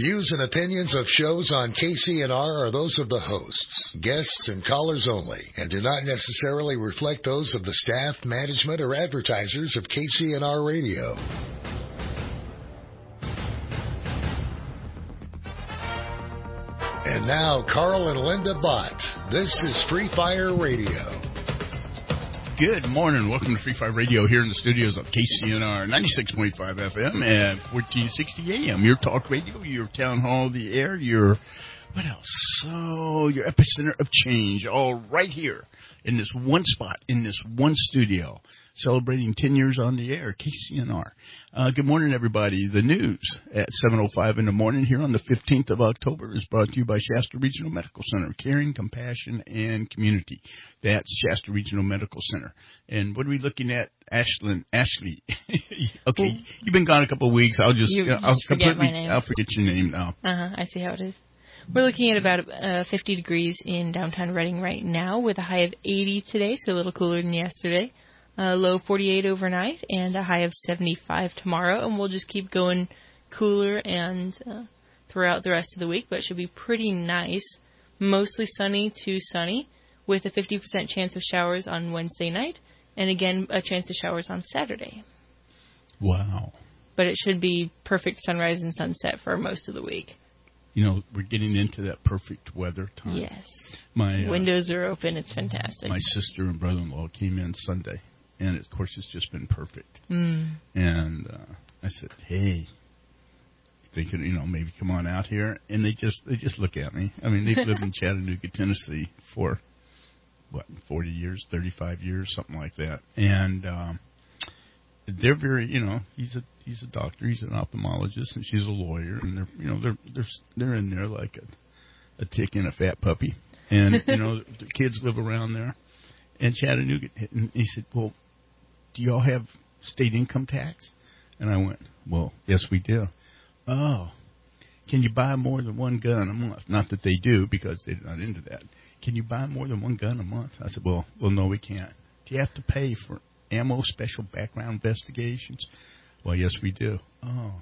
views and opinions of shows on KCNR are those of the hosts, guests, and callers only, and do not necessarily reflect those of the staff, management, or advertisers of KCNR Radio. And now, Carl and Linda Bott. This is Free Fire Radio. Good morning. Welcome to Free Fire Radio here in the studios of KCNR 96.5 FM and 1460 AM. Your talk radio, your town hall, the air, your, what else? So, your epicenter of change, all right here in this one spot, in this one studio, celebrating 10 years on the air, KCNR. Good morning, everybody. The news at 7:05 in the morning here on the 15th of October is brought to you by Shasta Regional Medical Center, caring, compassion, and community. That's Shasta Regional Medical Center. And what are we looking at, Ashley? Okay, you've been gone a couple of weeks. I'll forget my name. I'll forget your name now. I see how it is. We're looking at about 50 degrees in downtown Reading right now with a high of 80 today, so a little cooler than yesterday. Low 48 overnight and a high of 75 tomorrow, and we'll just keep going cooler and throughout the rest of the week, but it should be pretty nice. Mostly sunny to sunny with a 50% chance of showers on Wednesday night, and again, a chance of showers on Saturday. Wow. But it should be perfect sunrise and sunset for most of the week. You know, we're getting into that perfect weather time. Yes. My windows are open. It's fantastic. My sister and brother-in-law came in Sunday, and, of course, it's just been perfect. Mm. And I said, hey, thinking, maybe come on out here. And they just look at me. I mean, they've lived in Chattanooga, Tennessee for, 40 years, 35 years, something like that. And they're very, he's a doctor, he's an ophthalmologist, and she's a lawyer, and they're in there like a tick and a fat puppy. And, the kids live around there. And Chattanooga, and he said, well, do y'all have state income tax? And I went, well, yes, we do. Oh, can you buy more than one gun a month? Not that they do, because they're not into that. Can you buy more than one gun a month? I said, well, no, we can't. Do you have to pay for ammo special background investigations? Well, yes, we do. Oh,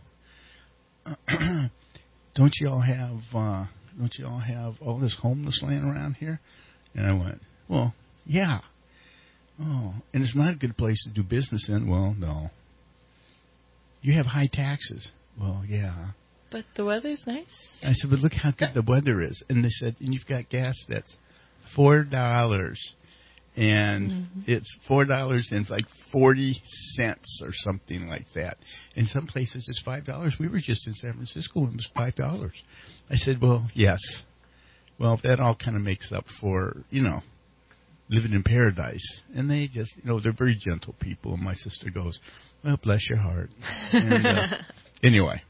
don't you all have all this homeless laying around here? And I went, well, yeah. Oh, and it's not a good place to do business in. Well, no. You have high taxes. Well, yeah. But the weather's nice. I said, but look how good the weather is. And they said, and you've got gas that's $4. And it's $4.40 or something like that. In some places, it's $5. We were just in San Francisco, and it was $5. I said, well, yes. Well, that all kind of makes up for, living in paradise. And they just, they're very gentle people. And my sister goes, well, bless your heart. And, anyway.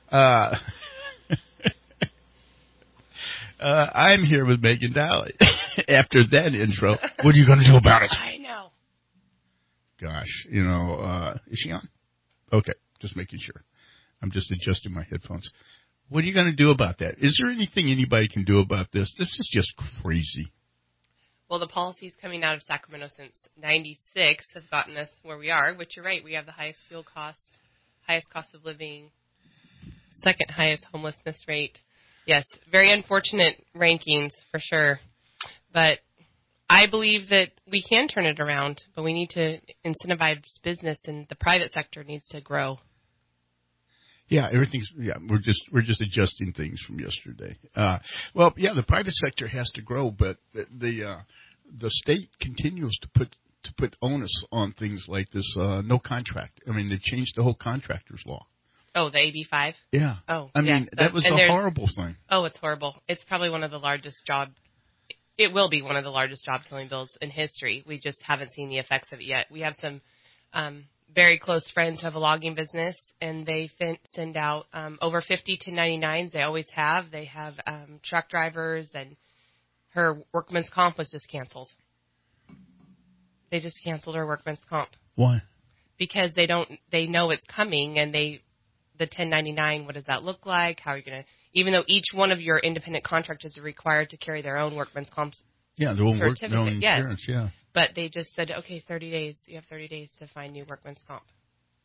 I'm here with Megan Daly. After that intro, what are you going to do about it? I know. Gosh, is she on? Okay, just making sure. I'm just adjusting my headphones. What are you going to do about that? Is there anything anybody can do about this? This is just crazy. Well, the policies coming out of Sacramento since '96 have gotten us where we are, which you're right. We have the highest fuel cost, highest cost of living, second highest homelessness rate. Yes, very unfortunate rankings for sure. But I believe that we can turn it around, but we need to incentivize business, and the private sector needs to grow. Yeah, we're just adjusting things from yesterday. The private sector has to grow, but the state continues to put onus on things like this no contract. I mean, they changed the whole contractors law. Oh, the AB5? Yeah. Oh, I mean, that was a horrible thing. Oh, it's horrible. It's probably one of the largest it will be one of the largest job-killing bills in history. We just haven't seen the effects of it yet. We have some very close friends who have a logging business, and they send out over 50 1099s. They always have. They have truck drivers, and her workman's comp was just canceled. They just canceled her workman's comp. Why? Because they know it's coming, and the 1099, what does that look like? How are you going to, even though each one of your independent contractors are required to carry their own workman's comp their own insurance, yes. But they just said, okay, 30 days. You have 30 days to find new workman's comp.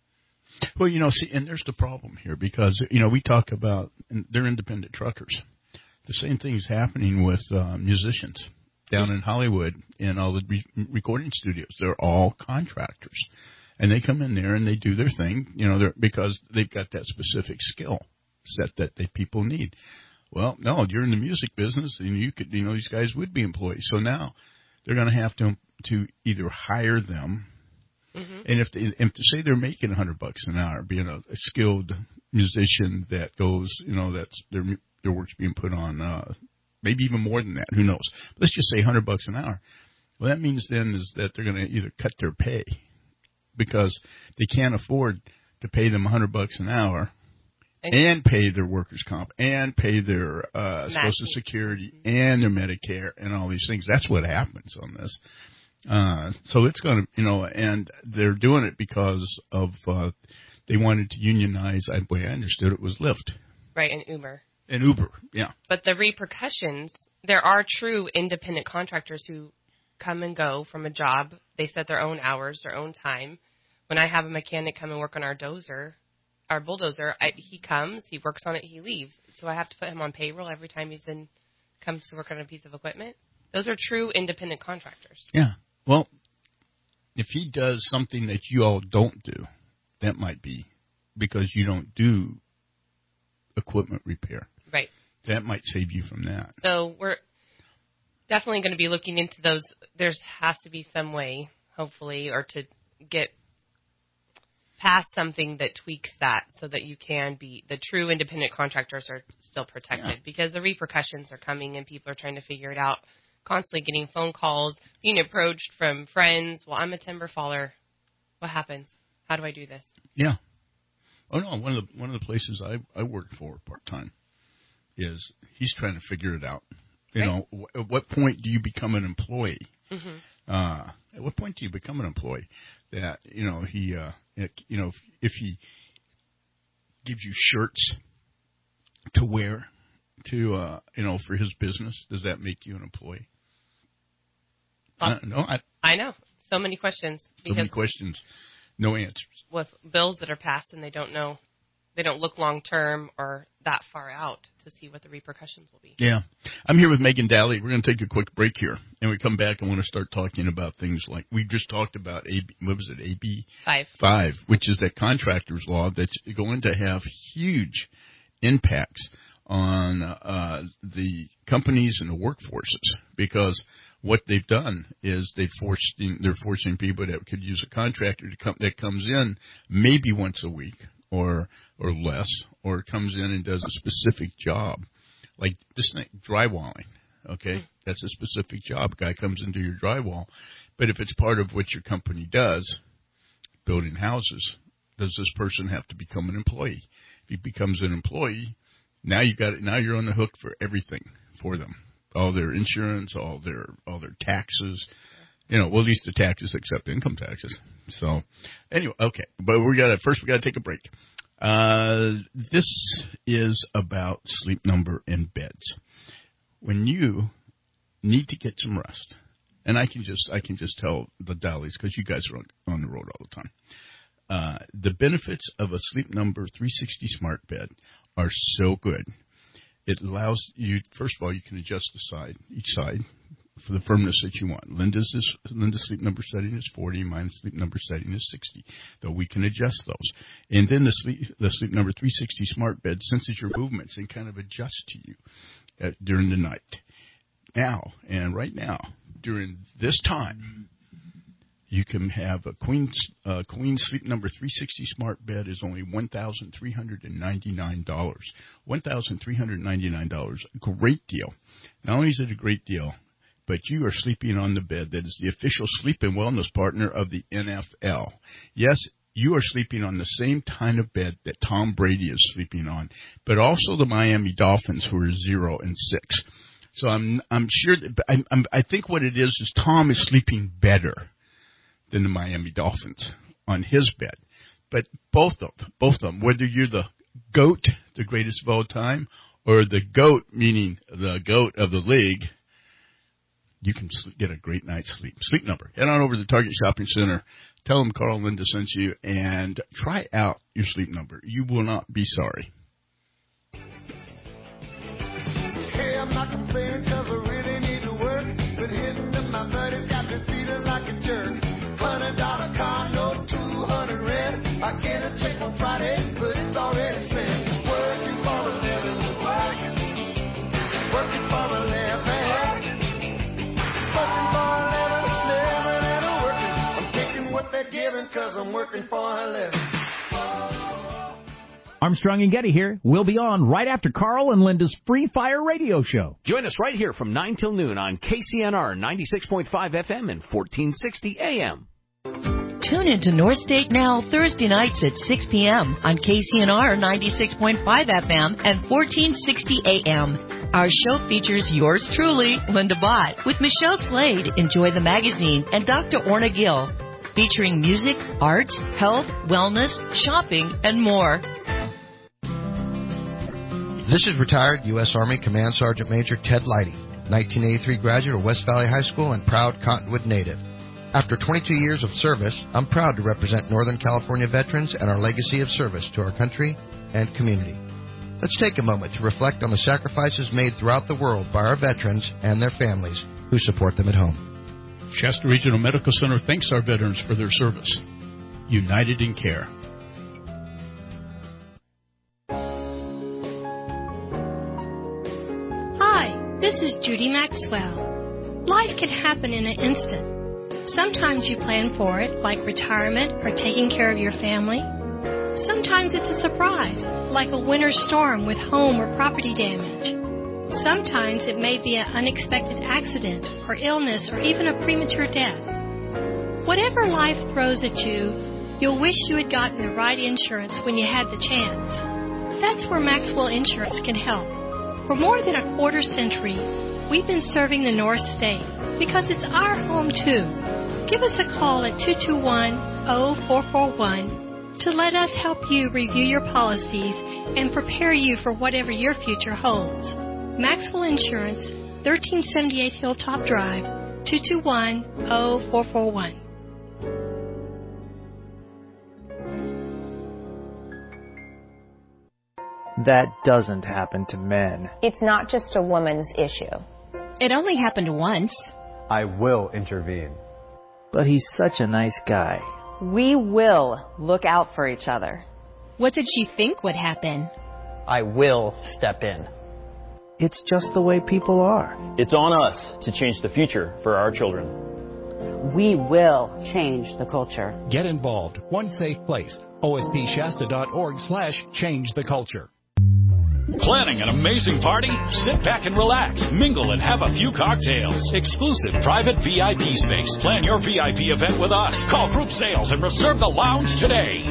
Well, see, and there's the problem here because, we talk about, and they're independent truckers. The same thing is happening with musicians down in Hollywood in all the recording studios. They're all contractors. And they come in there and they do their thing, because they've got that specific skill set that people need. Well, no, you're in the music business and you could, these guys would be employees. So now they're going to have to either hire them. Mm-hmm. And if they say they're making $100 an hour, being a skilled musician that goes, that's their work's being put on, maybe even more than that, who knows? Let's just say $100 an hour. Well, that means then is that they're going to either cut their pay because they can't afford to pay them $100 an hour and pay their workers' comp and pay their Social Security and their Medicare and all these things. That's what happens on this. So it's going to, and they're doing it because of they wanted to unionize. The way I understood it was Lyft. Right, and Uber. And Uber, yeah. But the repercussions, there are true independent contractors who come and go from a job. They set their own hours, their own time. When I have a mechanic come and work on our bulldozer, he comes, he works on it, he leaves. So I have to put him on payroll every time comes to work on a piece of equipment. Those are true independent contractors. Yeah. Well, if he does something that you all don't do, that might be because you don't do equipment repair. Right. That might save you from that. So we're definitely going to be looking into those. There has to be some way, hopefully, or to get past something that tweaks that so that you can be, the true independent contractors are still protected because the repercussions are coming and people are trying to figure it out. Constantly getting phone calls, being approached from friends. Well, I'm a timber faller. What happens? How do I do this? Yeah. Oh no, one of the places I work for part time is he's trying to figure it out. At what point do you become an employee? Mm-hmm. At what point do you become an employee? That he if he gives you shirts to wear to for his business, does that make you an employee? No, I know. So many questions. So many questions, no answers. With bills that are passed and they don't look long term or that far out to see what the repercussions will be. Yeah. I'm here with Megan Daly. We're going to take a quick break here. And we come back and want to start talking about things like we just talked about AB 5, which is that contractors law that's going to have huge impacts on the companies and the workforces because what they've done is they're forcing people that could use a contractor that comes in maybe once a week or less, or comes in and does a specific job, like this thing, drywalling. Okay, that's a specific job. A guy comes into your drywall, but if it's part of what your company does, building houses, does this person have to become an employee? If he becomes an employee, now you're on the hook for everything for them. All their insurance, all their taxes, well, at least the taxes except income taxes. So, anyway, okay. But we got to take a break. This is about Sleep Number and beds. When you need to get some rest, and I can just tell the Dallies because you guys are on the road all the time. The benefits of a Sleep Number 360 smart bed are so good. It allows you, first of all, you can adjust each side for the firmness that you want. Linda's Sleep Number setting is 40. Mine's Sleep Number setting is 60. Though we can adjust those. And then the Sleep Number 360 smart bed senses your movements and kind of adjusts to you during the night. Right now, during this time, you can have a Queen Sleep Number 360 smart bed is only $1,399. $1,399. Great deal. Not only is it a great deal, but you are sleeping on the bed that is the official sleep and wellness partner of the NFL. Yes, you are sleeping on the same kind of bed that Tom Brady is sleeping on, but also the Miami Dolphins, who are 0-6. So I'm sure that I think what it is Tom is sleeping better than the Miami Dolphins on his bed. But both of them, whether you're the GOAT, the greatest of all time, or the GOAT, meaning the GOAT of the league, you can get a great night's sleep. Sleep Number. Head on over to the Target Shopping Center Tell them Carl and Linda sent you, and try out your Sleep Number. You will not be sorry. Hey, I'm not complaining 'cause I really need to work, but hitting up my buddy's got me feeling like a jerk. $100 condo, 200 rent. I get a check on Friday, but it's already spent. Working for a living, working for a living, working for a living and a working. I'm taking what they're giving 'cause I'm working for a living. Armstrong and Getty here. We'll be on right after Carl and Linda's Free Fire Radio Show. Join us right here from 9 till noon on KCNR 96.5 FM and 1460 AM. Tune into North State Now Thursday nights at 6 p.m. on KCNR 96.5 FM and 1460 AM. Our show features yours truly, Linda Bott, with Michelle Slade, Enjoy the Magazine, and Dr. Orna Gill, featuring music, art, health, wellness, shopping, and more. This is retired U.S. Army Command Sergeant Major Ted Leidy, 1983 graduate of West Valley High School and proud Cottonwood native. After 22 years of service, I'm proud to represent Northern California veterans and our legacy of service to our country and community. Let's take a moment to reflect on the sacrifices made throughout the world by our veterans and their families who support them at home. Shasta Regional Medical Center thanks our veterans for their service. United in Care. Hi, this is Judy Maxwell. Life can happen in an instant. Sometimes you plan for it, like retirement or taking care of your family. Sometimes it's a surprise, like a winter storm with home or property damage. Sometimes it may be an unexpected accident or illness or even a premature death. Whatever life throws at you, you'll wish you had gotten the right insurance when you had the chance. That's where Maxwell Insurance can help. For more than a quarter century, we've been serving the North State because it's our home too. Give us a call at 221-0441 to let us help you review your policies and prepare you for whatever your future holds. Maxwell Insurance, 1378 Hilltop Drive, 221-0441. That doesn't happen to men. It's not just a woman's issue. It only happened once. I will intervene. But he's such a nice guy. We will look out for each other. What did she think would happen? I will step in. It's just the way people are. It's on us to change the future for our children. We will change the culture. Get involved. One safe place. ospshasta.org/change the culture. Planning an amazing party? Sit back and relax, mingle and have a few cocktails. Exclusive private VIP space. Plan your VIP event with us. Call Group Sales and reserve the lounge today.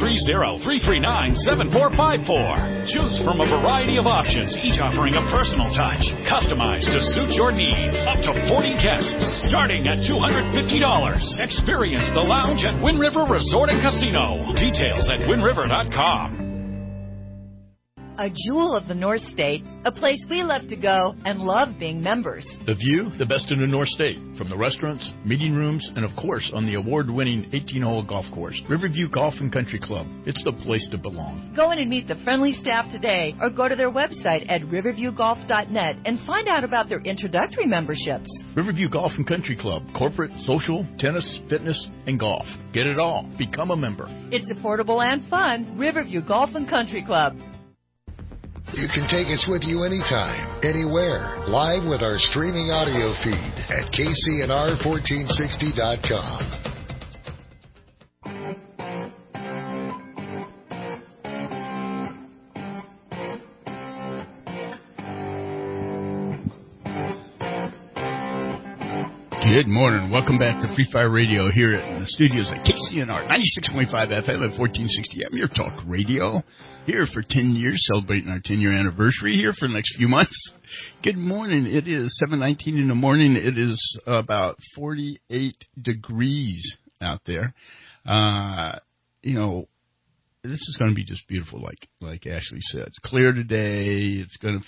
530-339-7454. Choose from a variety of options, each offering a personal touch, customized to suit your needs. Up to 40 guests, starting at $250. Experience the lounge at Wind River Resort and Casino. Details at windriver.com. A jewel of the North State, a place we love to go and love being members. The view, the best in the North State, from the restaurants, meeting rooms, and of course on the award-winning 18-hole golf course, Riverview Golf and Country Club. It's the place to belong. Go in and meet the friendly staff today or go to their website at riverviewgolf.net and find out about their introductory memberships. Riverview Golf and Country Club, corporate, social, tennis, fitness, and golf. Get it all. Become a member. It's affordable and fun. Riverview Golf and Country Club. You can take us with you anytime, anywhere, live with our streaming audio feed at KCNR1460.com. Good morning. Welcome back to Free Fire Radio here in the studios at KCNR 96.5 FM at 1460 AM. Your talk radio here for 10 years, celebrating our 10-year anniversary here for the next few months. Good morning. It is 7:19 in the morning. It is about 48 degrees out there. You know, this is going to be just beautiful, like Ashley said. It's clear today. It's going to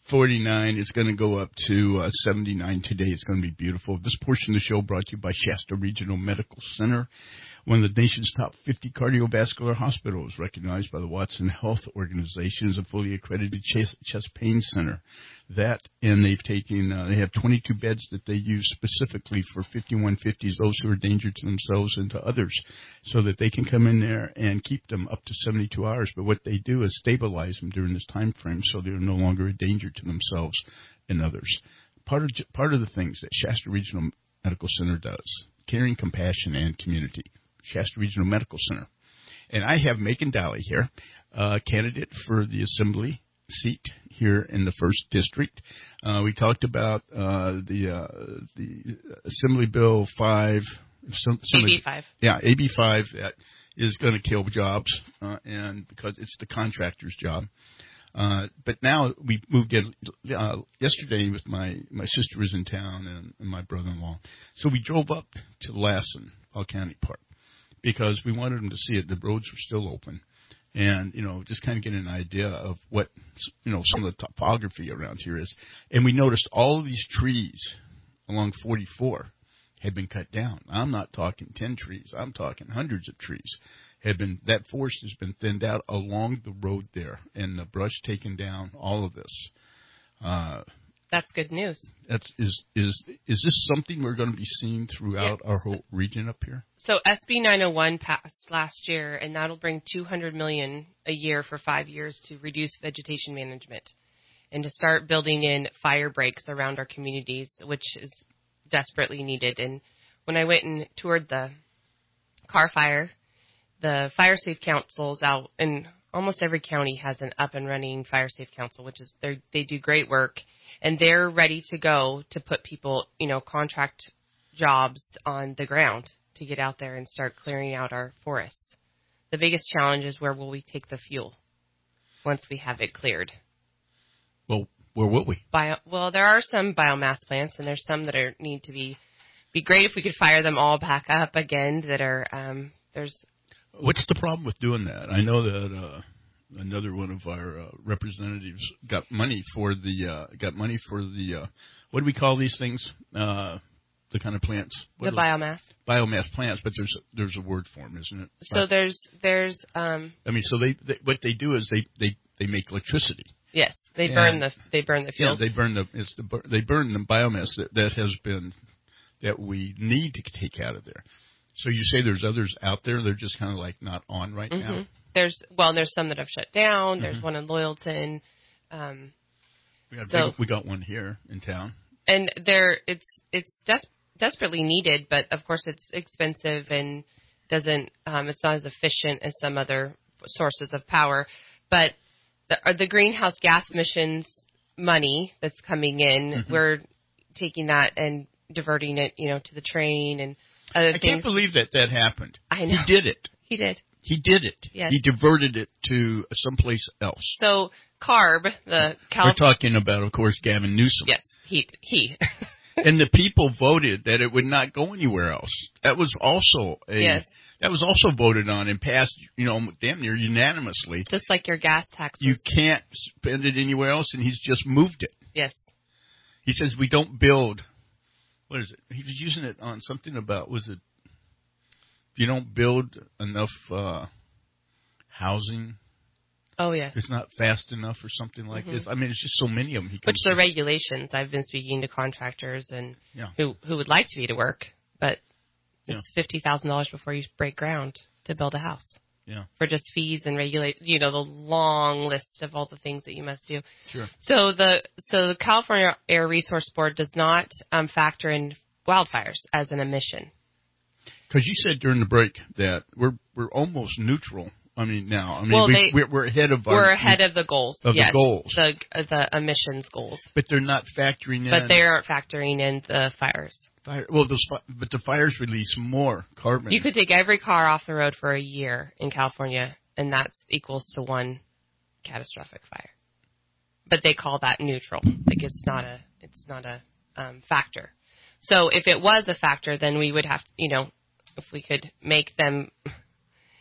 49. It's going to go up to 79 today. It's going to be beautiful. This portion of the show brought to you by Shasta Regional Medical Center, one of the nation's top 50 cardiovascular hospitals, recognized by the Watson Health Organization as a fully accredited chest pain center. That, and they've taken, they have 22 beds that they use specifically for 5150s, those who are a danger to themselves and to others, so that they can come in there and keep them up to 72 hours. But what they do is stabilize them during this time frame so they're no longer a danger to themselves and others. Part of the things that Shasta Regional Medical Center does, caring, compassion, and community. Shasta Regional Medical Center. And I have Megan Daly here, candidate for the Assembly seat here in the 1st District. We talked about the Assembly Bill 5. AB 5. Yeah, AB 5 that is going to kill jobs, and because it's the contractor's job. But now we moved in yesterday with my sister was in town and my brother-in-law. So we drove up to Lassen, Paul County Park, because we wanted them to see it. The roads were still open. And, just kind of get an idea of what, some of the topography around here is. And we noticed all of these trees along 44 had been cut down. I'm not talking 10 trees. I'm talking hundreds of trees. That forest has been thinned out along the road there, and the brush taken down, all of this. That's good news. Is this something we're going to be seeing throughout our whole region up here? So SB 901 passed last year, and that'll bring $200 million a year for 5 years to reduce vegetation management and to start building in fire breaks around our communities, which is desperately needed. And when I went and toured the Carr Fire, the Fire Safe Council's out, and almost every county has an up and running Fire Safe Council, which is they do great work, and they're ready to go to put people, contract jobs on the ground to get out there and start clearing out our forests. The biggest challenge is where will we take the fuel once we have it cleared? Well, where will we? Well, there are some biomass plants, and there's some that need to be great if we could fire them all back up again. That are there's. What's the problem with doing that? I know that another one of our representatives got money for the what do we call these things? The kind of plants. Biomass. Biomass plants, but there's a word for them, isn't it? So there's. So they what they do is they make electricity. Yes, they burn the fuel. Yeah, they burn the biomass that we need to take out of there. So you say there's others out there, they're just kind of like not on right now? There's some that have shut down. There's one in Loyalton. We got one here in town. And it's desperately needed, but of course it's expensive and doesn't it's not as efficient as some other sources of power. But the greenhouse gas emissions money that's coming in, we're taking that and diverting it, to the train and other things. I can't believe that happened. I know. He did it. He did. He did it. Yes. He diverted it to someplace else. So CARB, we're talking about, of course, Gavin Newsom. Yes, he. And the people voted that it would not go anywhere else. That was also that was also voted on and passed, damn near unanimously. Just like your gas tax. You can't spend it anywhere else, and he's just moved it. Yes. He says we don't build. What is it? He was using it on something about, was it, if you don't build enough housing. Oh, yeah. It's not fast enough or something like this. I mean, it's just so many of them. Which the regulations, I've been speaking to contractors and who would like to be to work, but it's $50,000 before you break ground to build a house. Yeah. For just fees and regulate, the long list of all the things that you must do. Sure. So the California Air Resource Board does not factor in wildfires as an emission. Because you said during the break that we're almost neutral. We're ahead of we're ahead of the goals. The goals. The emissions goals. But they're not factoring in. But they aren't factoring in the fires. But the fires release more carbon. You could take every car off the road for a year in California, and that equals to one catastrophic fire. But they call that neutral. Like it's not a factor. So if it was a factor, then we would have to, if we could make them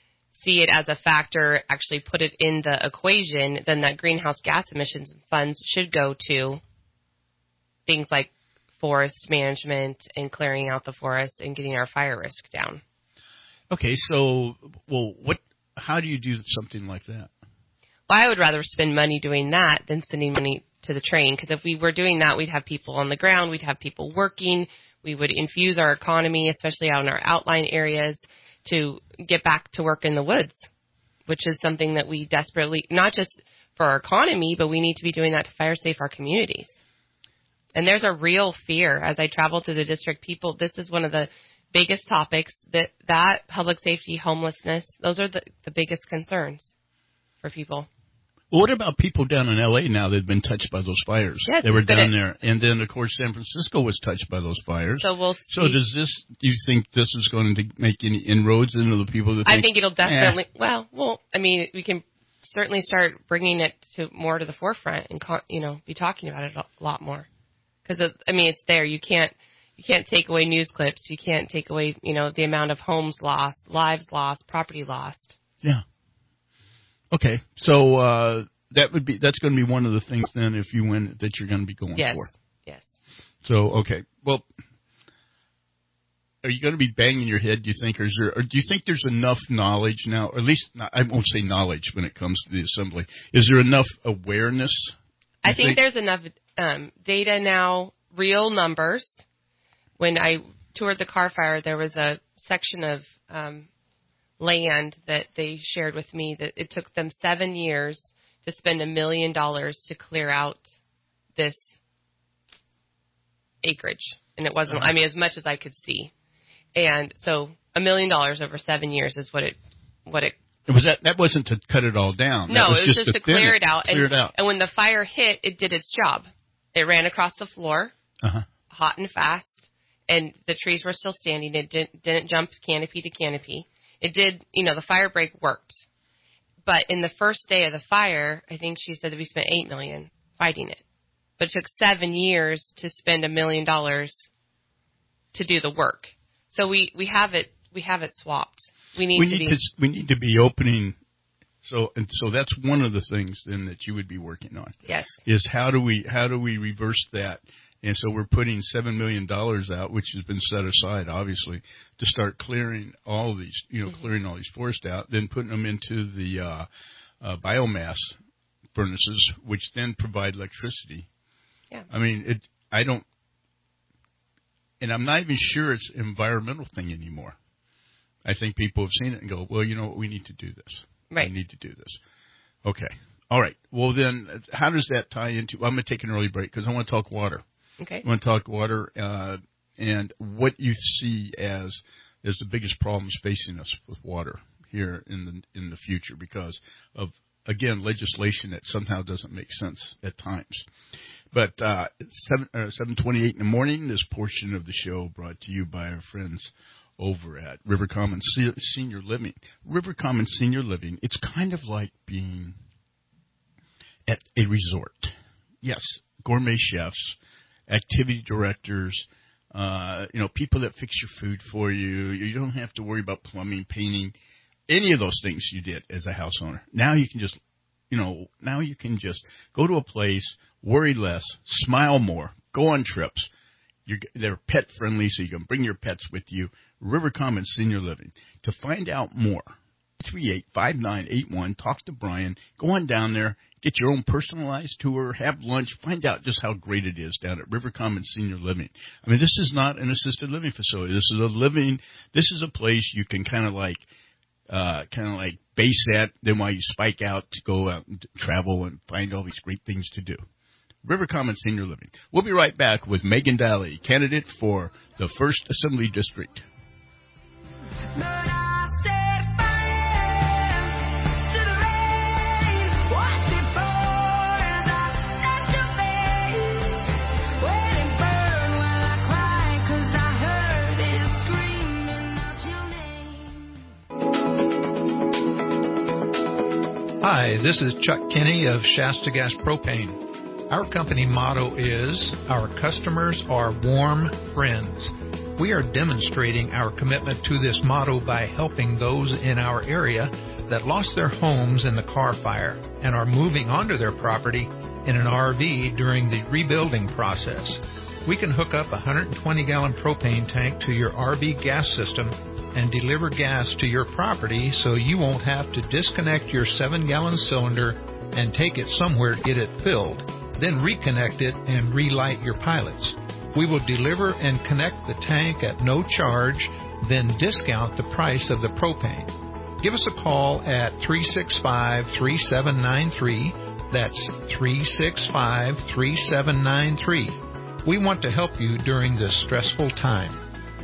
see it as a factor, actually put it in the equation, then that greenhouse gas emissions funds should go to things like forest management and clearing out the forest and getting our fire risk down. Okay, so, how do you do something like that? Well, I would rather spend money doing that than sending money to the train, because if we were doing that, we'd have people on the ground, we'd have people working, we would infuse our economy, especially out in our outlying areas, to get back to work in the woods, which is something that we desperately, not just for our economy, but we need to be doing that to fire safe our communities. And there's a real fear as I travel through the district. People, this is one of the biggest topics, that public safety, homelessness, those are the biggest concerns for people. Well, what about people down in L.A. now that have been touched by those fires? Yes, they were down there. And then, of course, San Francisco was touched by those fires. So do you think this is going to make any inroads into the people that think? I think it'll definitely, we can certainly start bringing it more to the forefront and, be talking about it a lot more. Because, it's there. You can't take away news clips. You can't take away, the amount of homes lost, lives lost, property lost. Yeah. Okay, so that's going to be one of the things then, if you win, that you're going to be going for. Yes. So okay, well, are you going to be banging your head? Do you think, or do you think there's enough knowledge now? Or at least I won't say knowledge when it comes to the assembly. Is there enough awareness? I think there's enough data now, real numbers. When I toured the Carr Fire, there was a section of land that they shared with me that it took them 7 years to spend $1 million to clear out this acreage. And it wasn't, as much as I could see. And so $1 million over 7 years is what it was. That wasn't to cut it all down. No, it was just to clear it out. And when the fire hit, it did its job. It ran across the floor, hot and fast, and the trees were still standing. It didn't jump canopy to canopy. It did, the fire break worked. But in the first day of the fire, I think she said that we spent $8 million fighting it. But it took 7 years to spend $1 million to do the work. So we have it swapped. We need to be opening. So that's one of the things then that you would be working on. Yes. Is how do we reverse that? And so we're putting $7 million out, which has been set aside, obviously, to start clearing all of these, clearing all these forests out, then putting them into the biomass furnaces, which then provide electricity. Yeah. And I'm not even sure it's an environmental thing anymore. I think people have seen it and go, well, you know what, we need to do this. Right. We need to do this. Okay. All right. Well, then, how does that tie into? I'm going to take an early break because I want to talk water. Okay. I want to talk water and what you see as the biggest problems facing us with water here in the future because of, again, legislation that somehow doesn't make sense at times. But 7:28 in the morning, this portion of the show brought to you by our friends over at River Common Senior Living. River Common Senior Living, it's kind of like being at a resort. Yes, gourmet chefs, activity directors, people that fix your food for you. You don't have to worry about plumbing, painting, any of those things you did as a house owner. Now you can just, go to a place, worry less, smile more, go on trips. They're pet friendly, so you can bring your pets with you. River Common Senior Living. To find out more, 338-5981. Talk to Brian. Go on down there. Get your own personalized tour. Have lunch. Find out just how great it is down at River Common Senior Living. This is not an assisted living facility. This is a place you can kind of like base at. Then while you spike out to go out and travel and find all these great things to do. River Common Senior Living. We'll be right back with Megan Daly, candidate for the 1st Assembly District. Hi, this is Chuck Kinney of Shasta Gas Propane. Our company motto is, our customers are warm friends. We are demonstrating our commitment to this motto by helping those in our area that lost their homes in the Carr fire and are moving onto their property in an RV during the rebuilding process. We can hook up a 120-gallon propane tank to your RV gas system and deliver gas to your property so you won't have to disconnect your 7-gallon cylinder and take it somewhere to get it filled, then reconnect it and relight your pilots. We will deliver and connect the tank at no charge, then discount the price of the propane. Give us a call at 365-3793. That's 365-3793. We want to help you during this stressful time.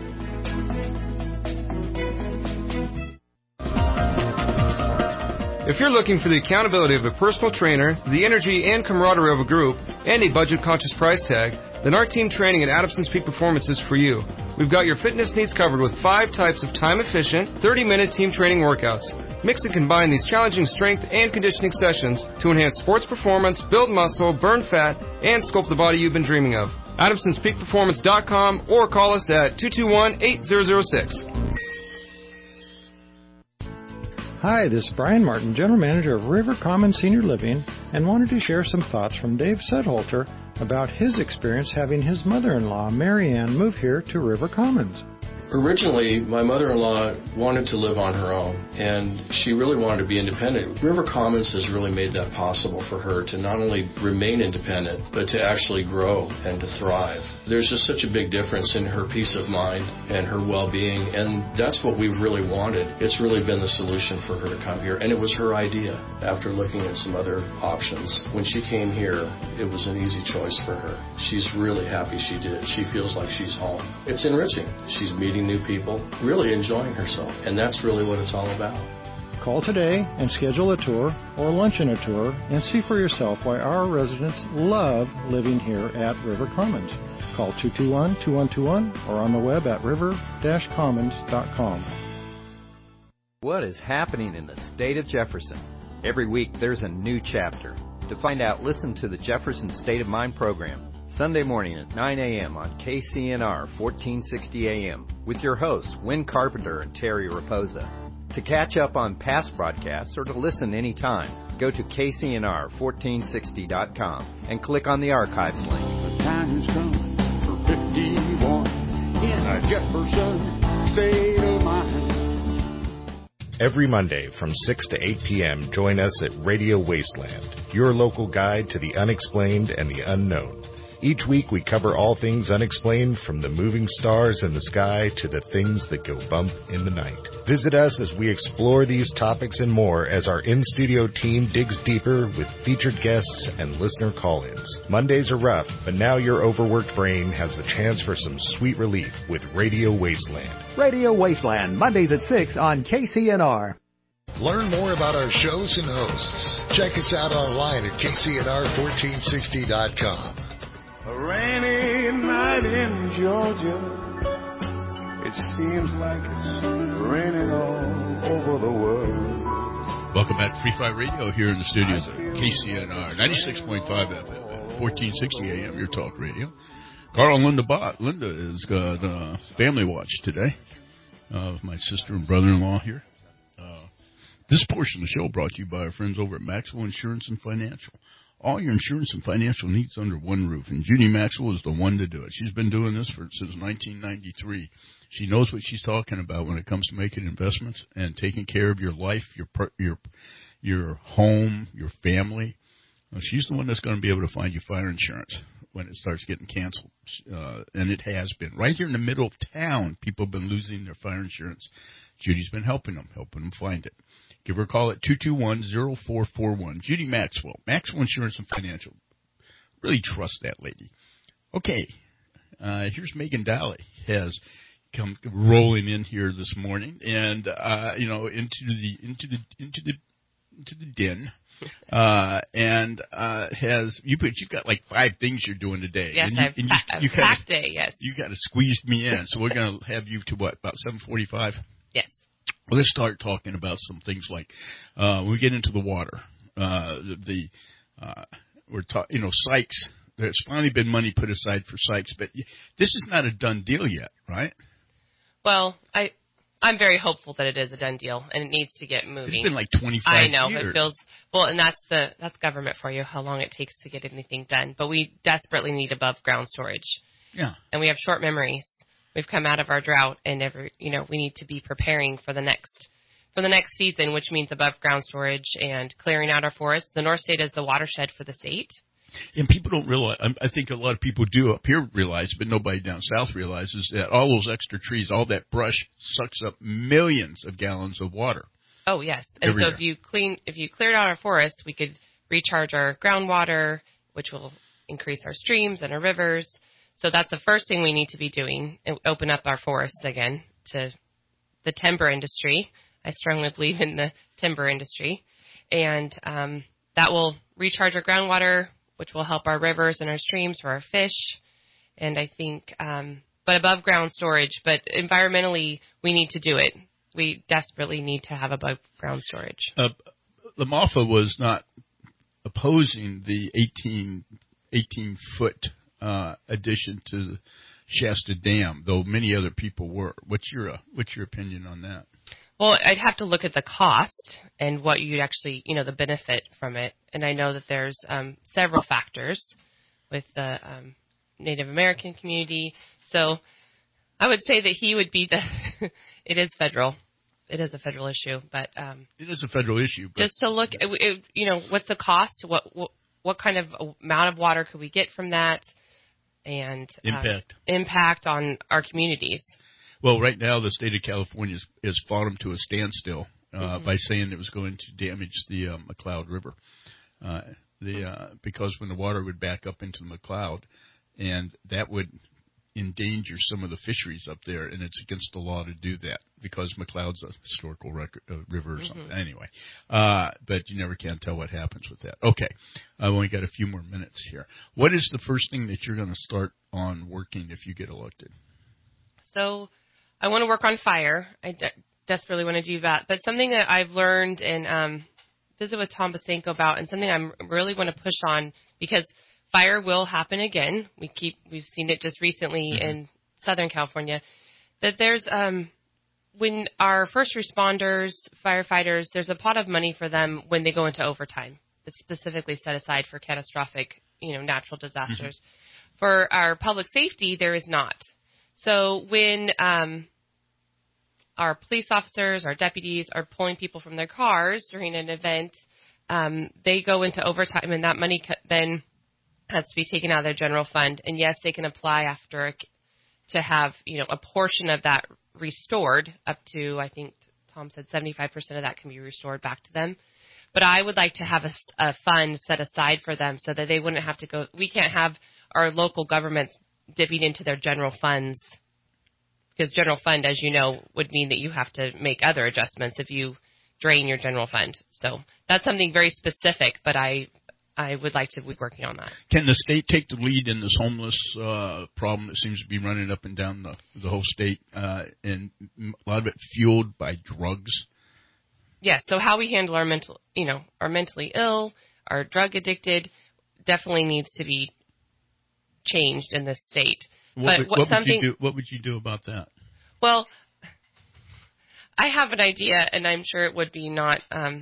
If you're looking for the accountability of a personal trainer, the energy and camaraderie of a group, and a budget-conscious price tag, then our team training at Adamson's Peak Performance is for you. We've got your fitness needs covered with 5 types of time-efficient, 30-minute team training workouts. Mix and combine these challenging strength and conditioning sessions to enhance sports performance, build muscle, burn fat, and sculpt the body you've been dreaming of. AdamsonsPeakPerformance.com or call us at 221-8006. Hi, this is Brian Martin, General Manager of River Commons Senior Living, and wanted to share some thoughts from Dave Sedholter about his experience having his mother-in-law, Mary Ann, move here to River Commons. Originally, my mother-in-law wanted to live on her own, and she really wanted to be independent. River Commons has really made that possible for her to not only remain independent, but to actually grow and to thrive. There's just such a big difference in her peace of mind and her well-being, and that's what we've really wanted. It's really been the solution for her to come here, and it was her idea after looking at some other options. When she came here, it was an easy choice for her. She's really happy she did. She feels like she's home. It's enriching. She's meeting new people, really enjoying herself, and that's really what it's all about. Call today and schedule a tour or lunch and a tour and see for yourself why our residents love living here at River Commons. Call 221-2121 or on the web at river-commons.com. What is happening in the state of Jefferson? Every week there's a new chapter. To find out, listen to the Jefferson State of Mind program, Sunday morning at 9 a.m. on KCNR 1460 a.m. with your hosts, Wynn Carpenter and Terry Raposa. To catch up on past broadcasts or to listen anytime, go to KCNR1460.com and click on the archives link. The time has come for 51 in a Jefferson State of Mind. Every Monday from 6 to 8 p.m., join us at Radio Wasteland, your local guide to the unexplained and the unknown. Each week we cover all things unexplained, from the moving stars in the sky to the things that go bump in the night. Visit us as we explore these topics and more as our in-studio team digs deeper with featured guests and listener call-ins. Mondays are rough, but now your overworked brain has the chance for some sweet relief with Radio Wasteland. Radio Wasteland, Mondays at 6 on KCNR. Learn more about our shows and hosts. Check us out online at KCNR1460.com. A rainy night in Georgia. It seems like it's raining all over the world. Welcome back to Free Fire Radio here in the studios at KCNR 96.5 FM, 1460 AM, your talk radio. Carl and Linda Bott. Linda has got Family Watch today. My sister and brother-in-law here. This portion of the show brought to you by our friends over at Maxwell Insurance and Financial. All your insurance and financial needs under one roof, and Judy Maxwell is the one to do it. She's been doing this since 1993. She knows what she's talking about when it comes to making investments and taking care of your life, your home, your family. She's the one that's going to be able to find you fire insurance when it starts getting canceled, and it has been. Right here in the middle of town, people have been losing their fire insurance. Judy's been helping them find it. Give her a call at 221-0441. Judy Maxwell, Maxwell Insurance and Financial. Really trust that lady. Okay, here's Megan Daly has come rolling in here this morning, and into the den, and you've got like 5 things you're doing today. Yes, and packed day. Yes, you got to squeeze me in, so we're going to have you to about 7:45. Yes. Well, let's start talking about some things like when we get into the water. Sykes. There's finally been money put aside for Sykes, but this is not a done deal yet, right? Well, I'm very hopeful that it is a done deal, and it needs to get moving. It's been like 25 I know. years. It feels well, and that's government for you. How long it takes to get anything done, but we desperately need above ground storage. Yeah. And we have short memories. We've come out of our drought, and we need to be preparing for the next season, which means above ground storage and clearing out our forests. The North State is the watershed for the state. And people don't realize, I think a lot of people do up here realize, but nobody down south realizes that all those extra trees, all that brush sucks up millions of gallons of water. Oh, yes. And so if you cleared out our forests, we could recharge our groundwater, which will increase our streams and our rivers. So that's the first thing we need to be doing, and open up our forests again to the timber industry. I strongly believe in the timber industry. And that will recharge our groundwater, which will help our rivers and our streams for our fish. And I think, but above ground storage, but environmentally, we need to do it. We desperately need to have above ground storage. LaMalfa was not opposing the 18-foot addition to the Shasta Dam, though many other people were. What's your opinion on that? Well, I'd have to look at the cost and what you'd actually, the benefit from it. And I know that there's several factors with the Native American community. So I would say that he would be it is federal. It is a federal issue, but it is a federal issue. But just to look at, what's the cost? What kind of amount of water could we get from that? And impact on our communities. Well, right now the state of California has fought them to a standstill by saying it was going to damage the McCloud River, because when the water would back up into the McCloud, and that would endanger some of the fisheries up there, and it's against the law to do that because McCloud's a historical river or something. Anyway, but you never can tell what happens with that. Okay, I've only got a few more minutes here. What is the first thing that you're going to start on working if you get elected? So I want to work on fire. I desperately want to do that. But something that I've learned and visit with Tom Basenko about, and something I really want to push on, because fire will happen again. We've seen it just recently in Southern California, that there's when our first responders, firefighters, there's a pot of money for them when they go into overtime. It's specifically set aside for catastrophic, natural disasters. For our public safety, there is not. So when our police officers, our deputies are pulling people from their cars during an event, they go into overtime, and that money then has to be taken out of their general fund. And yes, they can apply after to have, a portion of that restored up to, I think Tom said 75% of that can be restored back to them. But I would like to have a fund set aside for them so that they wouldn't have to go. We can't have our local governments dipping into their general funds, because general fund, as you know, would mean that you have to make other adjustments if you drain your general fund. So that's something very specific, but I would like to be working on that. Can the state take the lead in this homeless problem that seems to be running up and down the whole state, and a lot of it fueled by drugs? Yes. So how we handle our mentally ill, our drug addicted, definitely needs to be changed in this state. What would you do about that? Well, I have an idea, and I'm sure it would be not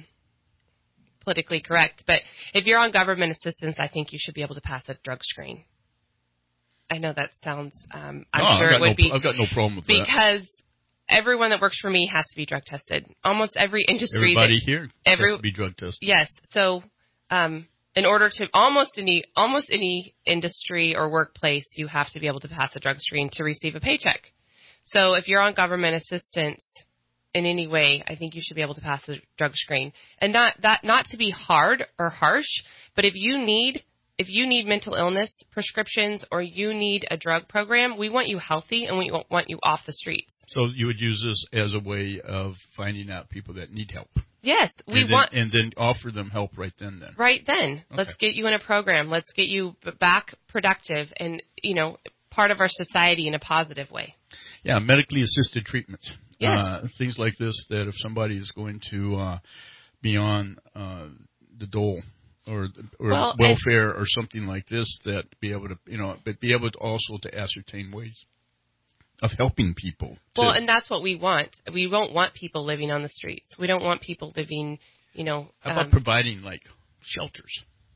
politically correct, but if you're on government assistance, I think you should be able to pass a drug screen. I know that sounds, I'm sure it would be. I've got no problem with that. Because everyone that works for me has to be drug tested. Almost every industry. Everybody here has to be drug tested. Yes. So, in order to almost any industry or workplace, you have to be able to pass a drug screen to receive a paycheck. So if you're on government assistance in any way, I think you should be able to pass the drug screen. And not to be hard or harsh, but if you need mental illness prescriptions or you need a drug program, we want you healthy and we want you off the streets. So you would use this as a way of finding out people that need help. Yes, and then offer them help right then. Right then. Okay. Let's get you in a program. Let's get you back productive and, part of our society in a positive way. Yeah, medically assisted treatments. Yes. Things like this, that if somebody is going to be on the dole or welfare or something like this, that be able to, but be able to also to ascertain ways of helping people. Well, and that's what we want. We don't want people living on the streets. We don't want people living, How about providing, like, shelters?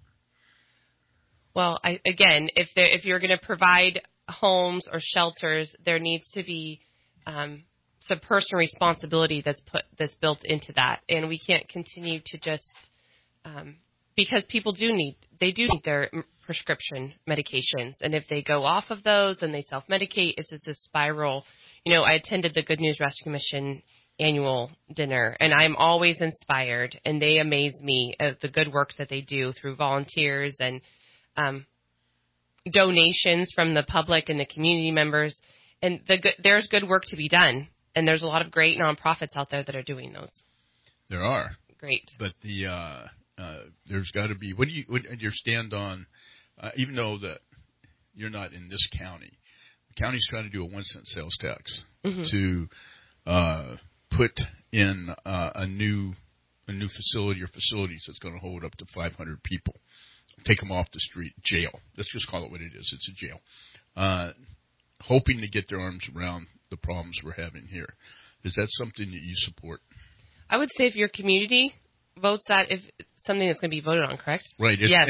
Well, if you're going to provide homes or shelters, there needs to be some personal responsibility that's built into that, and we can't continue to just because people do need their prescription medications, and if they go off of those and they self-medicate, it's just a spiral. I attended the Good News Rescue Mission annual dinner, and I'm always inspired, and they amaze me at the good work that they do through volunteers and donations from the public and the community members, and there's good work to be done, and there's a lot of great nonprofits out there that are doing those. There are. Great. But there's got to be. What your stand on? Even though that you're not in this county, the county's trying to do a 1-cent sales tax to put in a new facility or facilities that's going to hold up to 500 people. Take them off the street, jail. Let's just call it what it is. It's a jail. Hoping to get their arms around the problems we're having here. Is that something that you support? I would say if your community votes that, if something that's going to be voted on, correct? Right. Yes.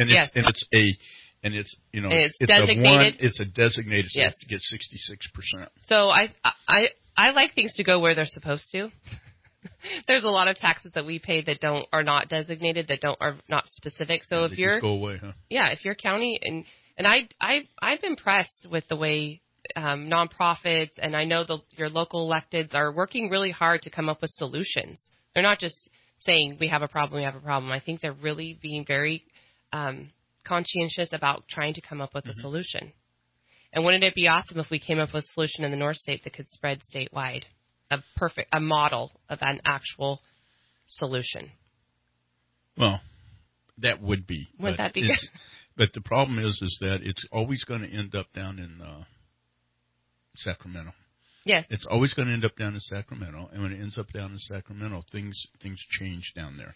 It's designated. It's a designated yes. to get 66%. So I like things to go where they're supposed to. There's a lot of taxes that we pay that are not designated, that are not specific. So if you're just go away, huh? Yeah, if your county and I've been impressed with the way nonprofits and I know your local electeds are working really hard to come up with solutions. They're not just saying we have a problem. I think they're really being very conscientious about trying to come up with a solution. And wouldn't it be awesome if we came up with a solution in the North State that could spread statewide? A model of an actual solution. Well, that would be. Wouldn't that be good? But the problem is that it's always going to end up down in Sacramento. Yes. It's always going to end up down in Sacramento, and when it ends up down in Sacramento, things change down there.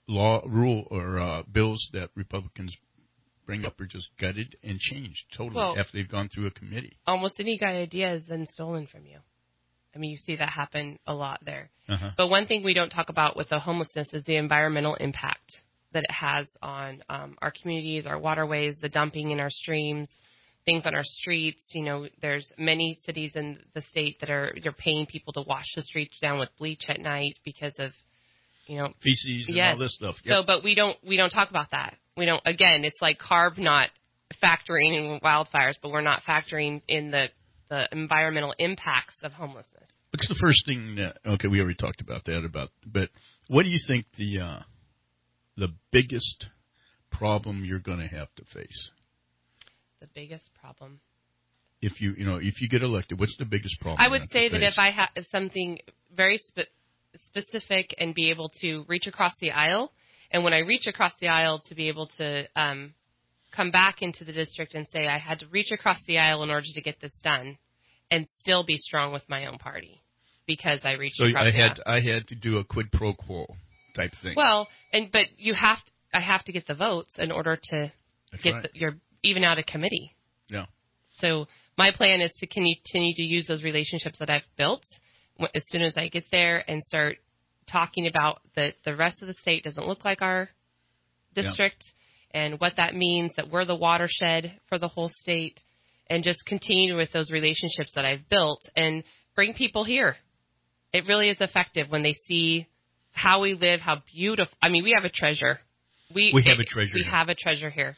Bills that Republicans bring up are just gutted and changed totally after they've gone through a committee. Almost any good idea is then stolen from you. I mean, you see that happen a lot there. Uh-huh. But one thing we don't talk about with the homelessness is the environmental impact that it has on our communities, our waterways, the dumping in our streams, things on our streets. There's many cities in the state that you're paying people to wash the streets down with bleach at night because of, feces and all this stuff. Yep. So, but we don't talk about that. We don't. Again, it's like CARB not factoring in wildfires, but we're not factoring in the environmental impacts of homelessness. What's the first thing we already talked about that, but what do you think the biggest problem you're going to have to face? The biggest problem? If you get elected, what's the biggest problem? I would say that if I have something very specific and be able to reach across the aisle, and when I reach across the aisle to be able to come back into the district and say I had to reach across the aisle in order to get this done and still be strong with my own party because I reached across the aisle. So I had to do a quid pro quo type thing. Well, but I have to get the votes in order to even out of committee. Yeah. So my plan is to continue to use those relationships that I've built as soon as I get there and start talking about that the rest of the state doesn't look like our district and what that means, that we're the watershed for the whole state, and just continue with those relationships that I've built and bring people here. It really is effective when they see how we live, how beautiful. I mean, we have a treasure. We have a treasure. We have a treasure here.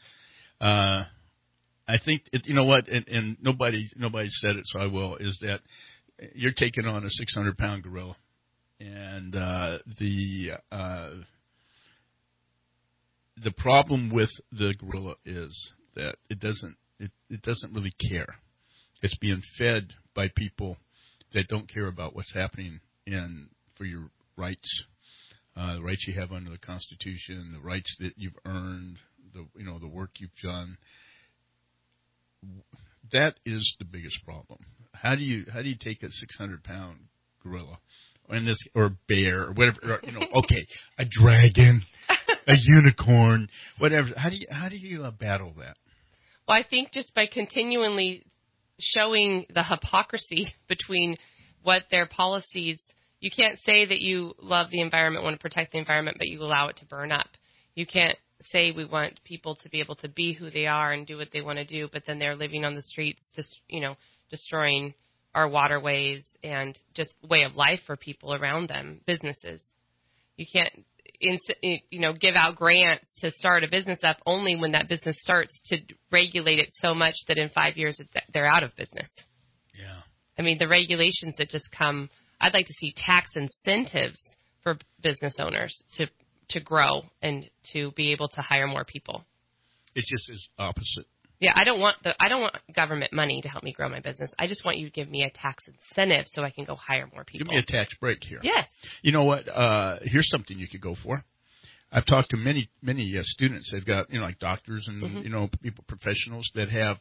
I think you know what, and nobody said it, so I will. Is that you're taking on a 600-pound gorilla, and the problem with the gorilla is that it doesn't really care. It's being fed by people that don't care about what's happening for your rights, the rights you have under the Constitution, the rights that you've earned, the work you've done. That is the biggest problem. How do you take a 600-pound gorilla or bear or whatever? Okay, a dragon, a unicorn, whatever. How do you battle that? Well, I think just by continually showing the hypocrisy between what their policies. You can't say that you love the environment, want to protect the environment, but you allow it to burn up. You can't say we want people to be able to be who they are and do what they want to do, but then they're living on the streets, just, destroying our waterways and just way of life for people around them, businesses. You can't, give out grants to start a business up only when that business starts to regulate it so much that in 5 years they're out of business. Yeah. I mean, the regulations that just come, I'd like to see tax incentives for business owners to grow and to be able to hire more people. It just is opposite. Yeah, I don't want government money to help me grow my business. I just want you to give me a tax incentive so I can go hire more people. Give me a tax break here. Yes. You know what? Here's something you could go for. I've talked to many students. They've got like doctors and people, professionals that have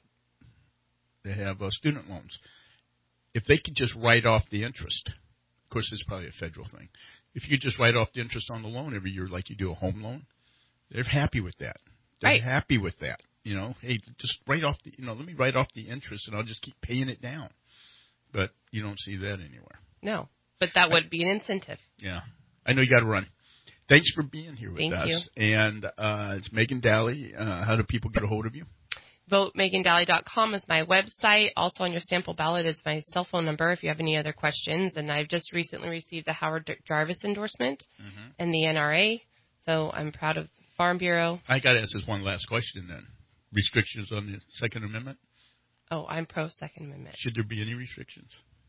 student loans. If they could just write off the interest, of course, it's probably a federal thing. If you just write off the interest on the loan every year like you do a home loan, they're happy with that. They're happy with that. Hey, just write off let me write off the interest and I'll just keep paying it down. But you don't see that anywhere. No, but that would be an incentive. Yeah. I know you got to run. Thanks for being here with us. Thank you. And it's Megan Daly. How do people get a hold of you? VoteMeganDaly.com is my website. Also on your sample ballot is my cell phone number if you have any other questions. And I've just recently received the Howard Jarvis endorsement and the NRA. So I'm proud of Farm Bureau. I got to ask this one last question then. Restrictions on the Second Amendment? Oh, I'm pro-Second Amendment. Should there be any restrictions?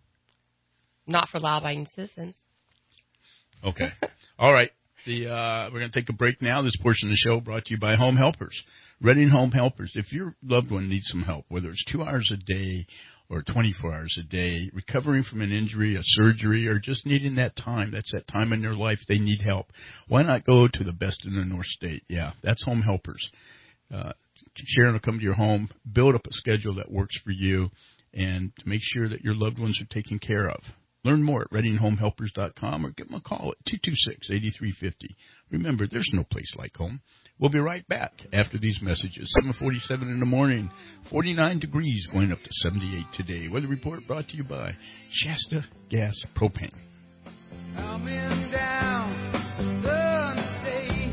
Not for law-abiding citizens. Okay. All right. We're going to take a break now. This portion of the show brought to you by Home Helpers. Reading Home Helpers. If your loved one needs some help, whether it's 2 hours a day or 24 hours a day, recovering from an injury, a surgery, or just needing that time, that's that time in their life they need help, why not go to the best in the North State? Yeah, that's Home Helpers. Sharon will come to your home, build up a schedule that works for you, and to make sure that your loved ones are taken care of. Learn more at ReadingHomeHelpers.com or give them a call at 226-8350. Remember, there's no place like home. We'll be right back after these messages. 7:47 in the morning, 49 degrees, going up to 78 today. Weather report brought to you by Shasta Gas Propane. Coming down Sunday,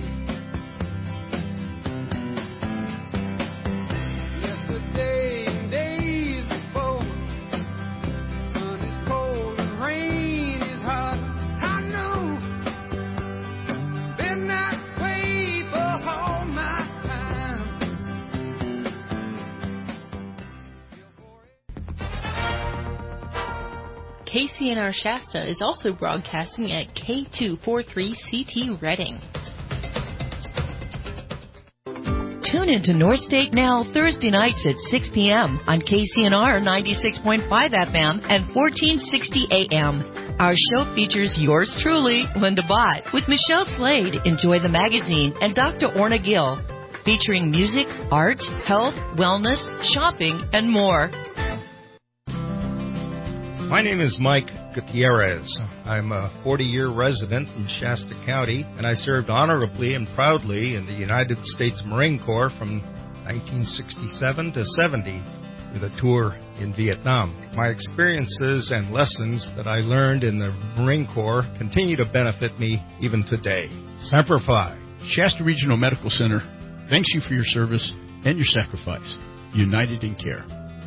yesterday and days before, sun is cold and rain is hot. I know, been that way for all my time. KCNR Shasta is also broadcasting at K243CT Reading. Tune into North State Now Thursday nights at 6 p.m. on KCNR 96.5 FM and 1460 AM. Our show features yours truly, Linda Bott, with Michelle Slade, Enjoy the Magazine, and Dr. Orna Gill, featuring music, art, health, wellness, shopping, and more. My name is Mike Gutierrez. I'm a 40-year resident in Shasta County, and I served honorably and proudly in the United States Marine Corps from 1967 to 70 with a tour in Vietnam. My experiences and lessons that I learned in the Marine Corps continue to benefit me even today. Semper Fi. Shasta Regional Medical Center thanks you for your service and your sacrifice. United in Care.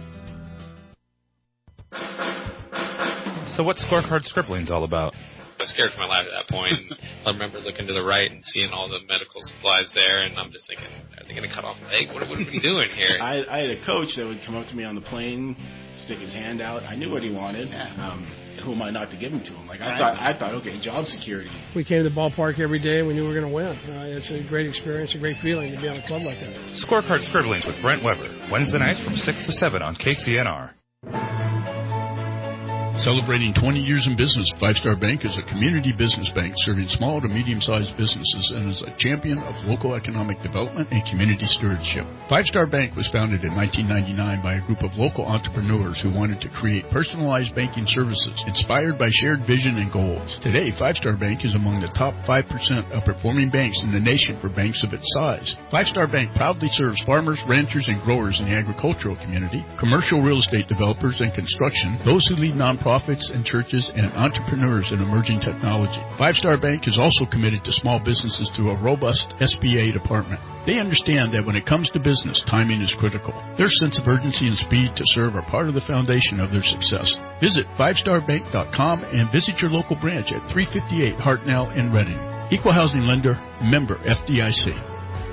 So what's Scorecard Scribblings all about? I was scared for my life at that point. I remember looking to the right and seeing all the medical supplies there, and I'm just thinking, are they going to cut off a leg? What are we doing here? I had a coach that would come up to me on the plane, stick his hand out. I knew what he wanted. Who am I not to give him to him? I thought, okay, job security. We came to the ballpark every day, and we knew we were going to win. It's a great experience, a great feeling to be on a club like that. Scorecard Scribblings with Brent Weber, Wednesday nights from 6 to 7 on KCNR. Celebrating 20 years in business, Five Star Bank is a community business bank serving small to medium-sized businesses and is a champion of local economic development and community stewardship. Five Star Bank was founded in 1999 by a group of local entrepreneurs who wanted to create personalized banking services inspired by shared vision and goals. Today, Five Star Bank is among the top 5% of performing banks in the nation for banks of its size. Five Star Bank proudly serves farmers, ranchers, and growers in the agricultural community, commercial real estate developers and construction, those who lead nonprofits and churches, and entrepreneurs in emerging technology. Five Star Bank is also committed to small businesses through a robust SBA department. They understand that when it comes to business, timing is critical. Their sense of urgency and speed to serve are part of the foundation of their success. Visit fivestarbank.com and visit your local branch at 358 Hartnell in Reading. Equal housing lender, member FDIC.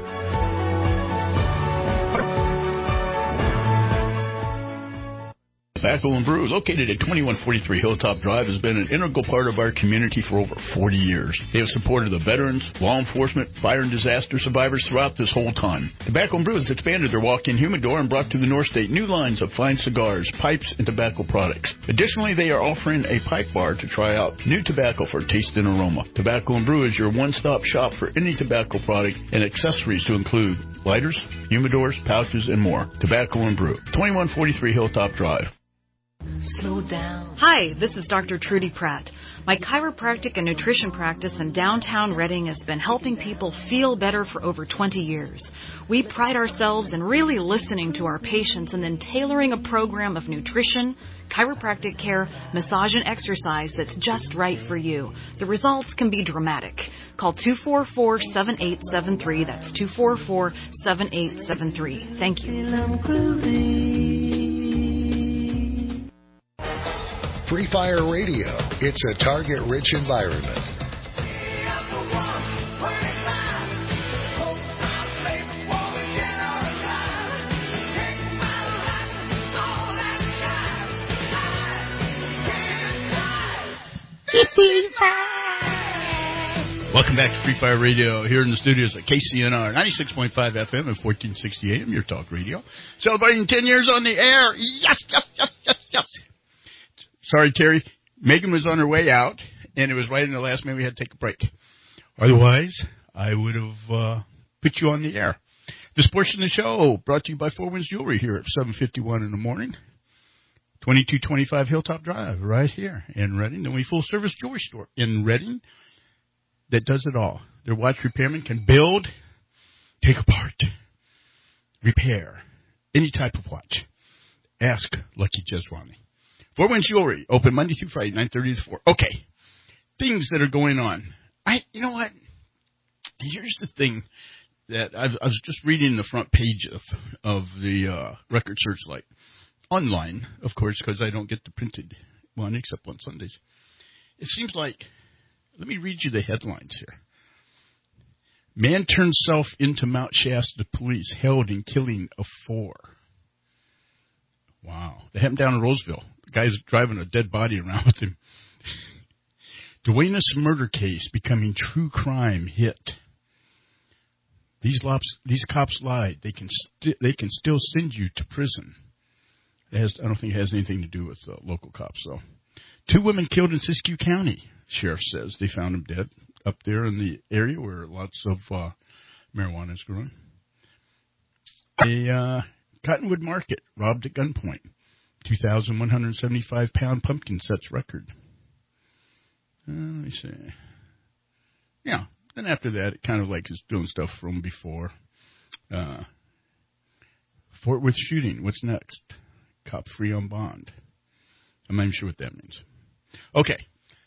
Tobacco and Brew, located at 2143 Hilltop Drive, has been an integral part of our community for over 40 years. They have supported the veterans, law enforcement, fire and disaster survivors throughout this whole time. Tobacco and Brew has expanded their walk-in humidor and brought to the North State new lines of fine cigars, pipes, and tobacco products. Additionally, they are offering a pipe bar to try out new tobacco for taste and aroma. Tobacco and Brew is your one-stop shop for any tobacco product and accessories to include lighters, humidors, pouches, and more. Tobacco and Brew, 2143 Hilltop Drive. Slow down. Hi, this is Dr. Trudy Pratt. My chiropractic and nutrition practice in downtown Reading has been helping people feel better for over 20 years. We pride ourselves in really listening to our patients and then tailoring a program of nutrition, chiropractic care, massage, and exercise that's just right for you. The results can be dramatic. Call 244-7873. That's 244-7873. Thank you. Free Fire Radio. It's a target-rich environment. Welcome back to Free Fire Radio here in the studios at KCNR 96.5 FM and 1460 AM, your talk radio. Celebrating 10 years on the air. Yes, yes, yes, yes, yes. Sorry, Terry. Megan was on her way out, and it was right in the last minute we had to take a break. Otherwise, I would have put you on the air. This portion of the show brought to you by Four Winds Jewelry here at 7:51 in the morning. 2225 Hilltop Drive, right here in Reading. The only full-service jewelry store in Reading that does it all. Their watch repairman can build, take apart, repair any type of watch. Ask Lucky Jeswani. Four Winds Jewelry, open Monday through Friday, 9:30 to 4. Okay, things that are going on. You know what? Here's the thing that I was just reading the front page of the Record Searchlight. Online, of course, because I don't get the printed one except on Sundays. It seems like, let me read you the headlines here. Man turns self into Mount Shasta police, held in killing of 4. Wow. That happened down in Roseville. The guy's driving a dead body around with him. Duenas murder case becoming true crime hit. These cops lied. They can still send you to prison. I don't think it has anything to do with local cops, though. 2 women killed in Siskiyou County, sheriff says. They found them dead up there in the area where lots of marijuana is growing. A Cottonwood Market robbed at gunpoint. 2,175-pound pumpkin sets record. Let me see. Yeah. Then after that, it kind of like is doing stuff from before. Fort Worth shooting. What's next? Cop free on bond. I'm not even sure what that means. Okay.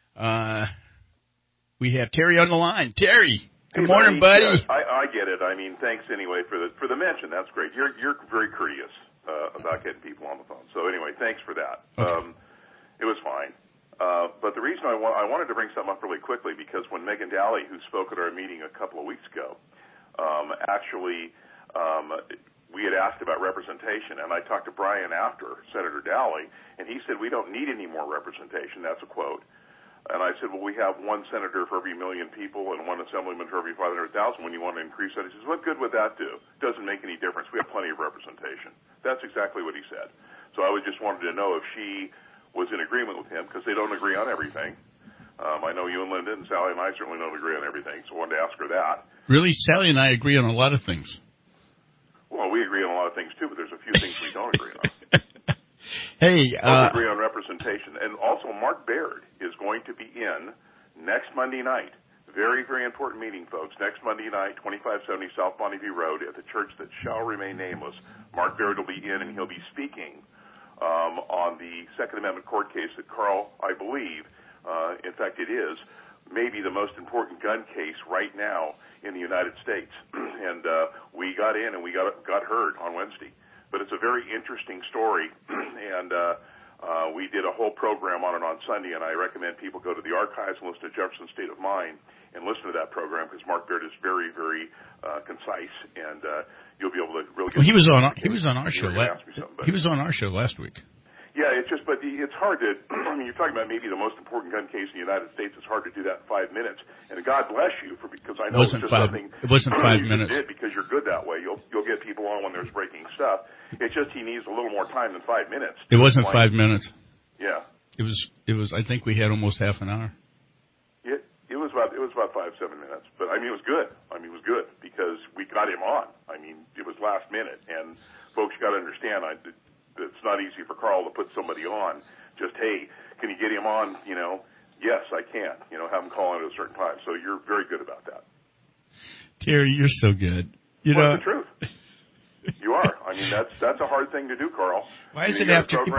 We have Terry on the line. Terry, good morning, buddy. Yeah, I get it. I mean, thanks anyway for the mention. That's great. You're very courteous about getting people on the phone. So anyway, thanks for that. Okay. It was fine. But the reason I wanted to bring something up really quickly, because when Megan Daly, who spoke at our meeting a couple of weeks ago, we had asked about representation, and I talked to Brian after, Senator Daly, and he said, we don't need any more representation. That's a quote. And I said, well, we have 1 senator for every 1 million people and 1 assemblyman for every 500,000. When you want to increase that, he says, what good would that do? Doesn't make any difference. We have plenty of representation. That's exactly what he said. So I just wanted to know if she was in agreement with him because they don't agree on everything. I know you and Linda and Sally and I certainly don't agree on everything, so I wanted to ask her that. Really? Sally and I agree on a lot of things. Well, we agree on a lot of things, too, but there's a few things we don't agree on. Hey, Both agree on representation. And also, Mark Baird is going to be in next Monday night. Very, very important meeting, folks. Next Monday night, 2570 South Bonneview Road at the church that shall remain nameless. Mark Baird will be in, and he'll be speaking on the Second Amendment court case that Carl, I believe, in fact it is, maybe the most important gun case right now in the United States. And we got in and we got heard on Wednesday. But it's a very interesting story, and we did a whole program on it on Sunday, and I recommend people go to the archives and listen to Jefferson State of Mind and listen to that program because Mark Baird is very, very concise, and you'll be able to really get... Well, he was on our show. He was on our show last week. Yeah, but it's hard to, I mean, you're talking about maybe the most important gun case in the United States. It's hard to do that in 5 minutes. And God bless you because I know it's just something it wasn't 5 minutes. You did because you're good that way. You'll get people on when there's breaking stuff. It's just he needs a little more time than 5 minutes. It wasn't 5 minutes. Yeah. It was, I think we had almost half an hour. It was about 5-7 minutes. But I mean, it was good. It was good because we got him on. I mean, it was last minute. And folks got to understand, it's not easy for Carl to put somebody on. Just, hey, can you get him on? Yes, I can. Have him call in at a certain time. So you're very good about that. Terry, you're so good. It's the truth. You are. I mean, that's a hard thing to do, Carl. Why is it after you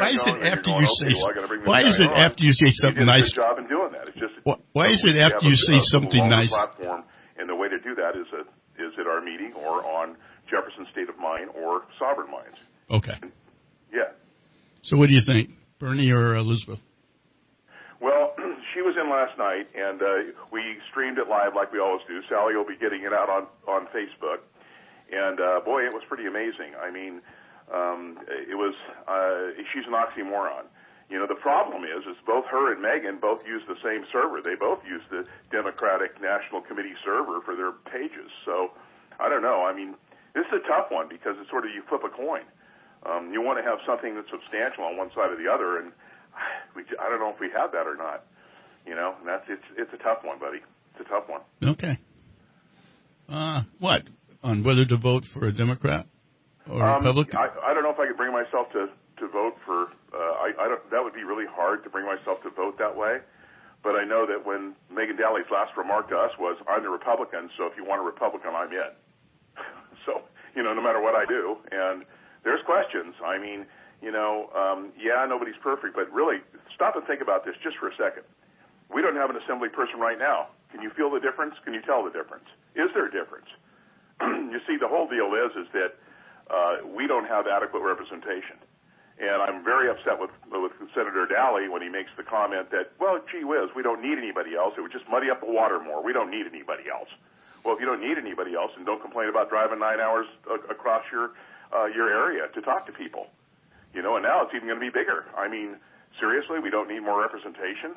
say something nice? You did a good job in doing that. It's just why is it after you say something nice? Platform, and the way to do that is at our meeting or on Jefferson State of Mind or Sovereign Minds. Okay. Yeah. So what do you think, Bernie or Elizabeth? Well, she was in last night, and we streamed it live like we always do. Sally will be getting it out on Facebook. And, boy, it was pretty amazing. I mean, it was she's an oxymoron. The problem is both her and Megan both use the same server. They both use the Democratic National Committee server for their pages. So, I don't know. I mean, this is a tough one because it's sort of you flip a coin. You want to have something that's substantial on one side or the other, and I don't know if we have that or not. And it's a tough one, buddy. It's a tough one. Okay. What? On whether to vote for a Democrat or Republican? I don't know if I could bring myself to vote for. That would be really hard to bring myself to vote that way. But I know that when Megan Daly's last remark to us was, "I'm the Republican, so if you want a Republican, I'm in." So no matter what I do, and there's questions. I mean, nobody's perfect, but really stop and think about this just for a second. We don't have an assembly person right now. Can you feel the difference? Can you tell the difference? Is there a difference? You see, the whole deal is that we don't have adequate representation. And I'm very upset with Senator Daly when he makes the comment that, well, gee whiz, we don't need anybody else. It would just muddy up the water more. We don't need anybody else. Well, if you don't need anybody else, then don't complain about driving 9 hours across your area to talk to people. And now it's even going to be bigger. I mean, seriously, we don't need more representation?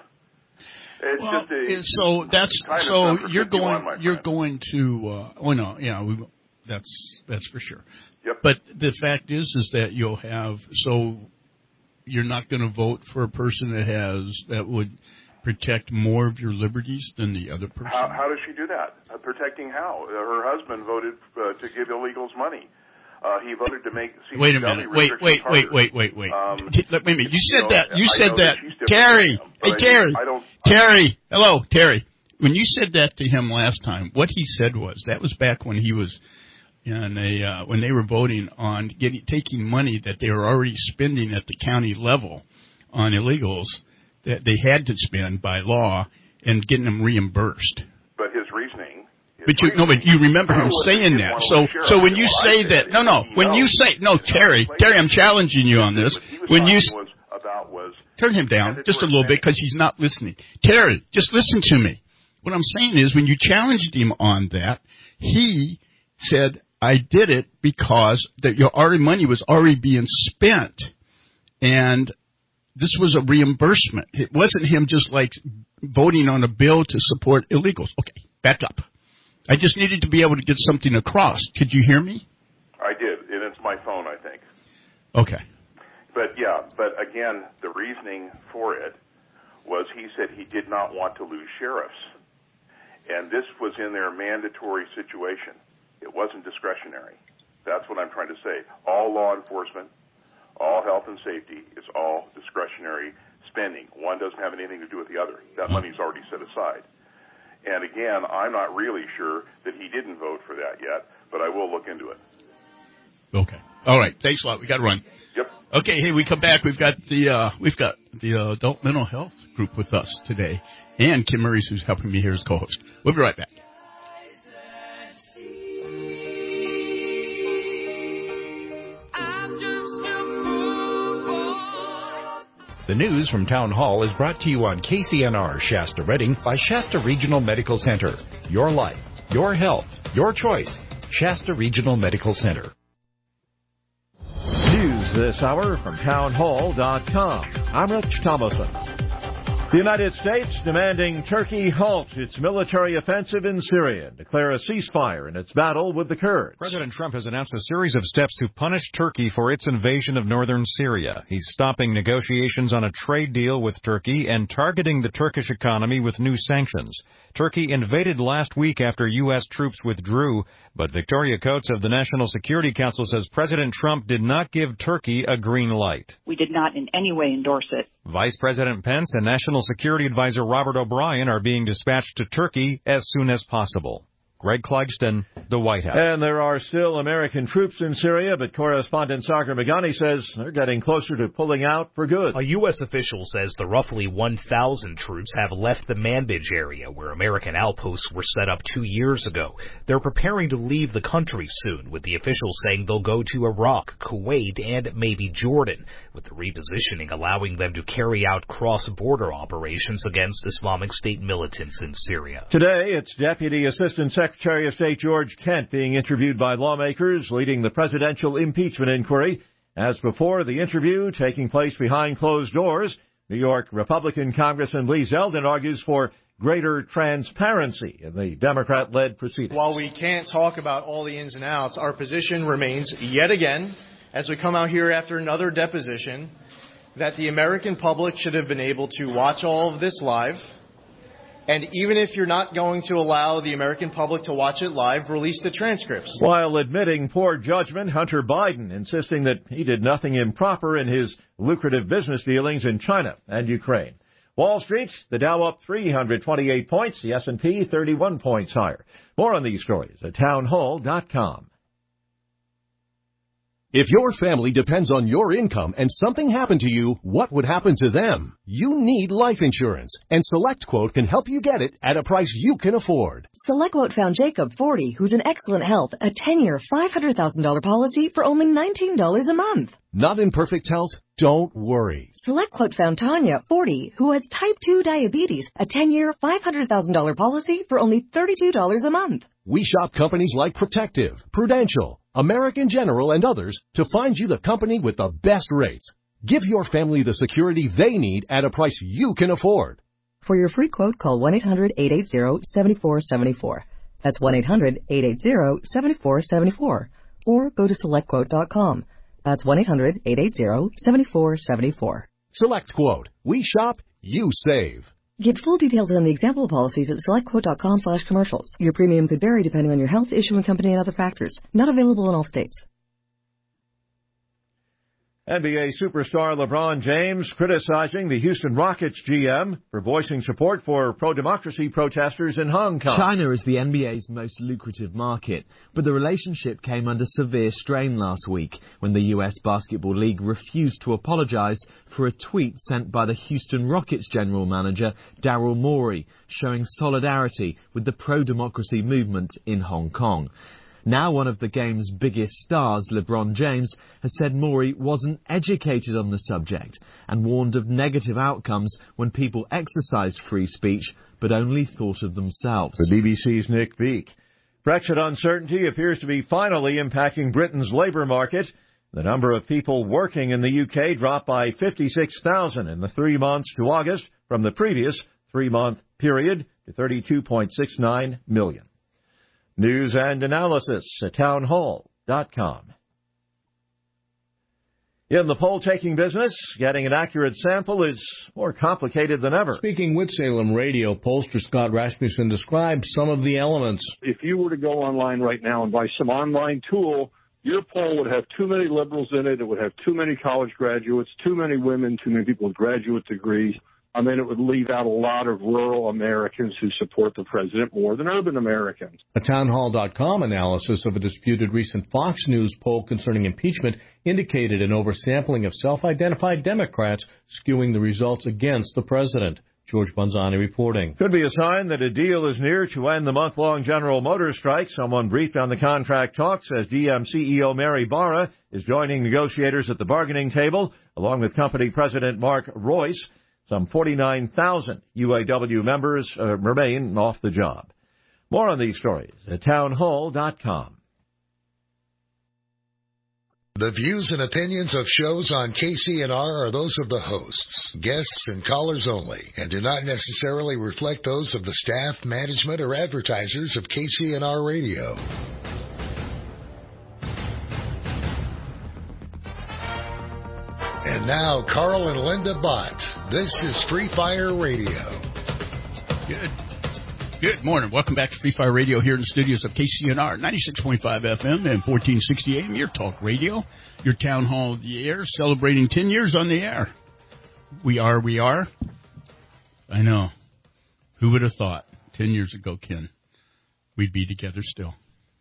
You're going to that's for sure. Yep. But the fact is that you'll have you're not going to vote for a person that would protect more of your liberties than the other person. How does she do that? Protecting how? Her husband voted to give illegals money. He voted to make. Wait a minute. Wait. Wait a minute. You said that. Terry. Hey, Terry. Terry. Hello, Terry. When you said that to him last time, what he said was that was back when he was when they were voting on taking money that they were already spending at the county level on illegals that they had to spend by law and getting them reambushed. But his reasoning. But you remember him saying that. So when you say that, Terry, I'm challenging you on this. When you turn him down just a little bit because he's not listening. Terry, just listen to me. What I'm saying is when you challenged him on that, he said, I did it because your money was already being spent, and this was a reimbursement. It wasn't him just like voting on a bill to support illegals. Okay, back up. I just needed to be able to get something across. Could you hear me? I did, and it's my phone, I think. Okay. But again, the reasoning for it was he said he did not want to lose sheriffs. And this was in their mandatory situation. It wasn't discretionary. That's what I'm trying to say. All law enforcement, all health and safety is all discretionary spending. One doesn't have anything to do with the other. That money's already set aside. And again, I'm not really sure that he didn't vote for that yet, but I will look into it. Okay. All right. Thanks a lot. We got to run. Yep. Okay. Hey, we come back. We've got the adult mental health group with us today, and Kim Murray, who's helping me here as co-host. We'll be right back. The news from Town Hall is brought to you on KCNR Shasta Redding by Shasta Regional Medical Center. Your life, your health, your choice. Shasta Regional Medical Center. News this hour from townhall.com. I'm Rich Thomason. The United States demanding Turkey halt its military offensive in Syria and declare a ceasefire in its battle with the Kurds. President Trump has announced a series of steps to punish Turkey for its invasion of northern Syria. He's stopping negotiations on a trade deal with Turkey and targeting the Turkish economy with new sanctions. Turkey invaded last week after U.S. troops withdrew, but Victoria Coates of the National Security Council says President Trump did not give Turkey a green light. We did not in any way endorse it. Vice President Pence and National Security Advisor Robert O'Brien are being dispatched to Turkey as soon as possible. Greg Clugston, the White House. And there are still American troops in Syria, but correspondent Sagar Meghani says they're getting closer to pulling out for good. A U.S. official says the roughly 1,000 troops have left the Manbij area, where American outposts were set up 2 years ago. They're preparing to leave the country soon, with the officials saying they'll go to Iraq, Kuwait, and maybe Jordan, with the repositioning allowing them to carry out cross-border operations against Islamic State militants in Syria. Today, it's Deputy Assistant Secretary of State George Kent being interviewed by lawmakers leading the presidential impeachment inquiry. As before, the interview taking place behind closed doors. New York Republican Congressman Lee Zeldin argues for greater transparency in the Democrat-led proceedings. While we can't talk about all the ins and outs, our position remains yet again, as we come out here after another deposition, that the American public should have been able to watch all of this live. And even if you're not going to allow the American public to watch it live, release the transcripts. While admitting poor judgment, Hunter Biden insisting that he did nothing improper in his lucrative business dealings in China and Ukraine. Wall Street, the Dow up 328 points, the S&P 31 points higher. More on these stories at townhall.com. If your family depends on your income and something happened to you, what would happen to them? You need life insurance, and SelectQuote can help you get it at a price you can afford. SelectQuote found Jacob, 40, who's in excellent health, a 10-year, $500,000 policy for only $19 a month. Not in perfect health? Don't worry. SelectQuote found Tanya, 40, who has type 2 diabetes, a 10-year, $500,000 policy for only $32 a month. We shop companies like Protective, Prudential, American General, and others to find you the company with the best rates. Give your family the security they need at a price you can afford. For your free quote, call 1-800-880-7474. That's 1-800-880-7474. Or go to SelectQuote.com. That's 1-800-880-7474. SelectQuote. We shop, you save. Get full details on the example policies at SelectQuote.com/commercials. Your premium could vary depending on your health, issuing company, and other factors. Not available in all states. NBA superstar LeBron James criticizing the Houston Rockets GM for voicing support for pro-democracy protesters in Hong Kong. China is the NBA's most lucrative market, but the relationship came under severe strain last week when the U.S. Basketball League refused to apologize for a tweet sent by the Houston Rockets general manager Daryl Morey showing solidarity with the pro-democracy movement in Hong Kong. Now one of the game's biggest stars, LeBron James, has said Morey wasn't educated on the subject and warned of negative outcomes when people exercised free speech but only thought of themselves. The BBC's Nick Beake. Brexit uncertainty appears to be finally impacting Britain's labour market. The number of people working in the UK dropped by 56,000 in the 3 months to August from the previous 3-month period to 32.69 million. News and analysis at townhall.com. In the poll-taking business, getting an accurate sample is more complicated than ever. Speaking with Salem Radio, pollster Scott Rasmussen describes some of the elements. If you were to go online right now and buy some online tool, your poll would have too many liberals in it. It would have too many college graduates, too many women, too many people with graduate degrees. I mean, it would leave out a lot of rural Americans who support the president more than urban Americans. A townhall.com analysis of a disputed recent Fox News poll concerning impeachment indicated an oversampling of self-identified Democrats skewing the results against the president. George Bonzani reporting. Could be a sign that a deal is near to end the month-long General Motors strike. Someone briefed on the contract talks says GM CEO Mary Barra is joining negotiators at the bargaining table, along with company president Mark Royce. Some 49,000 UAW members remain off the job. More on these stories at townhall.com. The views and opinions of shows on KCNR are those of the hosts, guests, and callers only, and do not necessarily reflect those of the staff, management, or advertisers of KCNR Radio. And now, Carl and Linda Bott. This is Free Fire Radio. Good morning. Welcome back to Free Fire Radio here in the studios of KCNR, 96.5 FM and 1460 AM, your talk radio, your town hall of the air, celebrating 10 years on the air. We are. I know. Who would have thought 10 years ago, Ken, we'd be together still?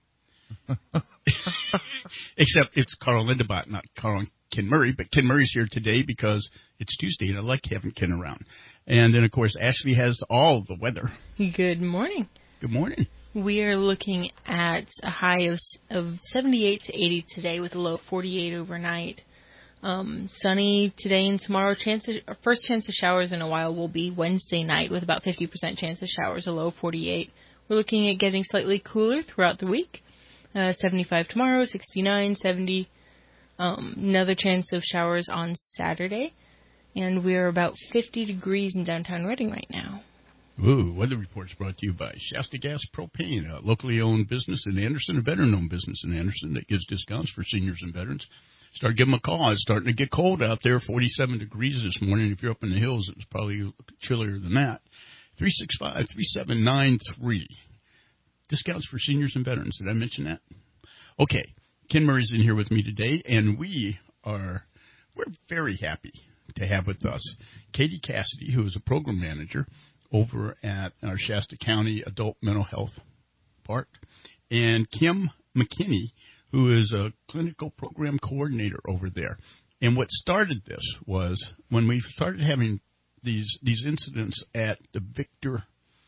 Except it's Carl Lindebot, not Carl and Ken Murray, but Ken Murray's here today because it's Tuesday and I like having Ken around. And then, of course, Ashley has all the weather. Good morning. Good morning. We are looking at a high of 78 to 80 today with a low of 48 overnight. Sunny today and tomorrow. First chance of showers in a while will be Wednesday night with about 50% chance of showers, a low of 48. We're looking at getting slightly cooler throughout the week. 75 tomorrow, 69, 70. Another chance of showers on Saturday. And we're about 50 degrees in downtown Reading right now. Ooh, weather reports brought to you by Shasta Gas Propane, a locally owned business in Anderson, a veteran-owned business in Anderson that gives discounts for seniors and veterans. Start giving them a call. It's starting to get cold out there, 47 degrees this morning. If you're up in the hills, it was probably chillier than that. 365-3793. Discounts for seniors and veterans. Did I mention that? Okay. Ken Murray's in here with me today, and we're very happy to have with us Katie Cassidy, who is a program manager over at our Shasta County Adult Mental Health Park, and Kim McKinney, who is a clinical program coordinator over there. And what started this was when we started having these incidents at the Victor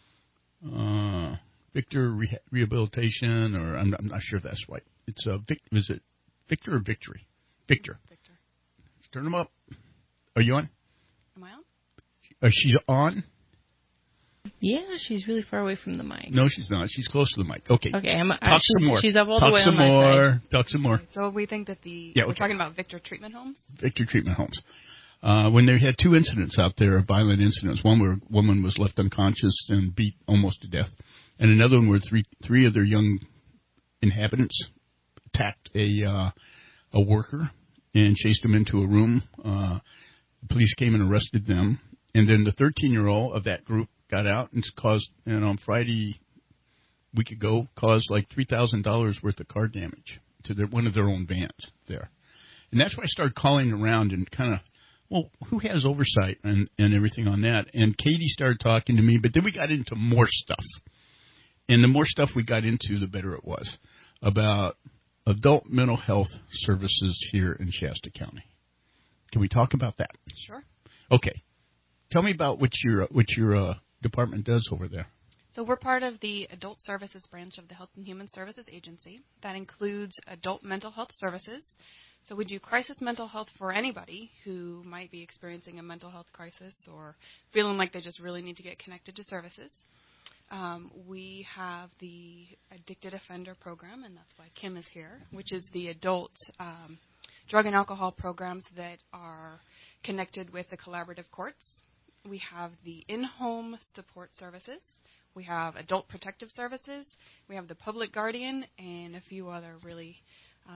Rehabilitation, or I'm not sure if that's right. It's is it Victor or Victory? Victor. Let's turn them up. Are you on? Am I on? She's on? Yeah, she's really far away from the mic. No, she's not. She's close to the mic. Okay. Okay, talk some more. She's up all the way on my side. Talk some more. So we think that we're talking about Victor Treatment Homes? Victor Treatment Homes. When they had two incidents out there, violent incidents, one where a woman was left unconscious and beat almost to death, and another one where three of their young inhabitants attacked a worker and chased him into a room. The police came and arrested them, and then the 13-year-old of that group got out and on Friday week ago caused like $3,000 worth of car damage to one of their own vans there. And that's why I started calling around and kind of, who has oversight and everything on that? And Katie started talking to me, but then we got into more stuff. And the more stuff we got into, the better it was, about adult mental health services here in Shasta County. Can we talk about that? Sure. Okay. Tell me about what your department does over there. So we're part of the Adult Services branch of the Health and Human Services Agency. That includes adult mental health services. So we do crisis mental health for anybody who might be experiencing a mental health crisis or feeling like they just really need to get connected to services. We have the Addicted Offender Program, and that's why Kim is here, which is the adult drug and alcohol programs that are connected with the collaborative courts. We have the in-home support services. We have adult protective services. We have the public guardian and a few other really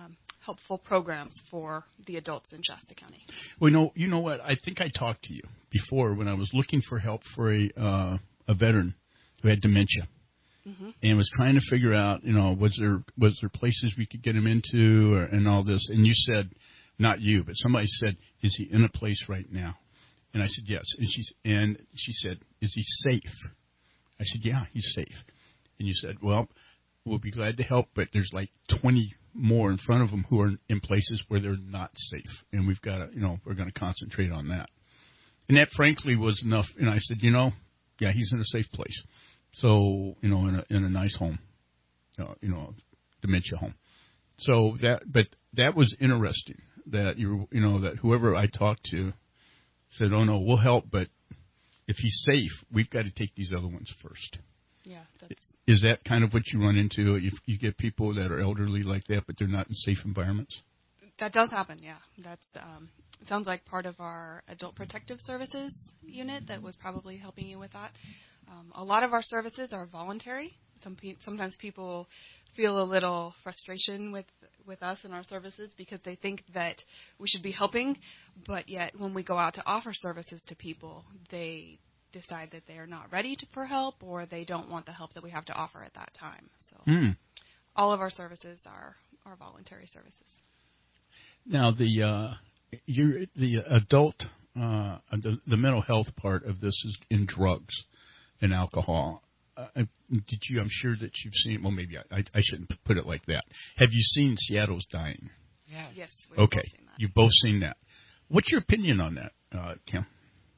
helpful programs for the adults in Shasta County. Well, you know what? I think I talked to you before when I was looking for help for a veteran who had dementia, and was trying to figure out, was there places we could get him into and all this? And you said, not you, but somebody said, is he in a place right now? And I said, yes. And she said, is he safe? I said, yeah, he's safe. And you said, well, we'll be glad to help, but there's like 20 more in front of them who are in places where they're not safe, and we've got to, we're going to concentrate on that. And that, frankly, was enough. And I said, yeah, he's in a safe place. So, in a nice home, dementia home. So that was interesting that that whoever I talked to said, oh no, we'll help, but if he's safe, we've got to take these other ones first. Yeah. Is that kind of what you run into? You get people that are elderly like that, but they're not in safe environments? That does happen, yeah. That's it sounds like part of our Adult Protective Services unit that was probably helping you with that. A lot of our services are voluntary. Sometimes people feel a little frustration with us and our services because they think that we should be helping, but yet when we go out to offer services to people, they decide that they are not ready for help, or they don't want the help that we have to offer at that time. So all of our services are voluntary services. Now the adult the mental health part of this is in drugs and alcohol. I'm sure that you've seen. Well, maybe I shouldn't put it like that. Have you seen Seattle's Dying? Yes. Okay, you've both seen that. What's your opinion on that, Kim?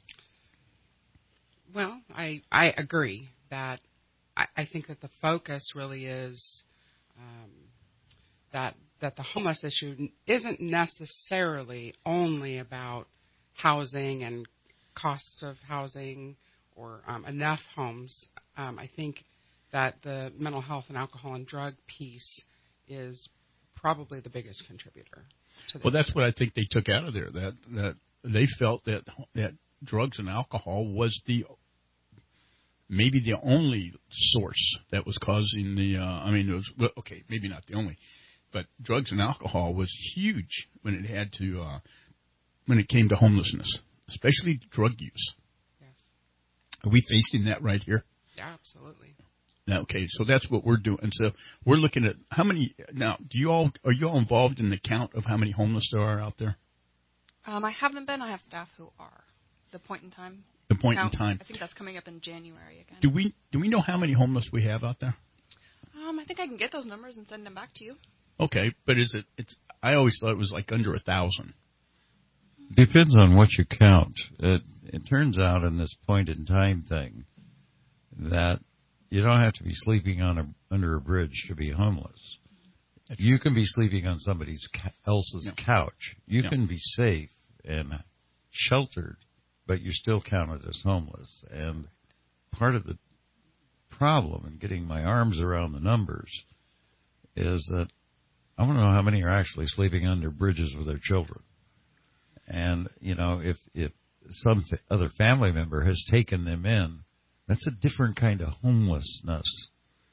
Well, I agree that I think that the focus really is that the homeless issue isn't necessarily only about housing and costs of housing or enough homes. I think that the mental health and alcohol and drug piece is probably the biggest contributor to this. Well, that's what I think they took out of there, that they felt that drugs and alcohol was maybe the only source that was causing maybe not the only, but drugs and alcohol was huge when it came to homelessness, especially drug use. Yes. Are we facing that right here? Yeah, absolutely. Okay, so that's what we're doing. So we're looking at how many now. Are you all involved in the count of how many homeless there are out there? I haven't been. I have staff who are. The point in time. The point count, in time. I think that's coming up in January again. Do we know how many homeless we have out there? I think I can get those numbers and send them back to you. Okay, but it's I always thought it was like under 1,000. Depends on what you count. It turns out in this point in time thing that you don't have to be sleeping under a bridge to be homeless. You can be sleeping on somebody else's couch. You can be safe and sheltered, but you're still counted as homeless. And part of the problem in getting my arms around the numbers is that I want to know how many are actually sleeping under bridges with their children. And, if some other family member has taken them in, that's a different kind of homelessness,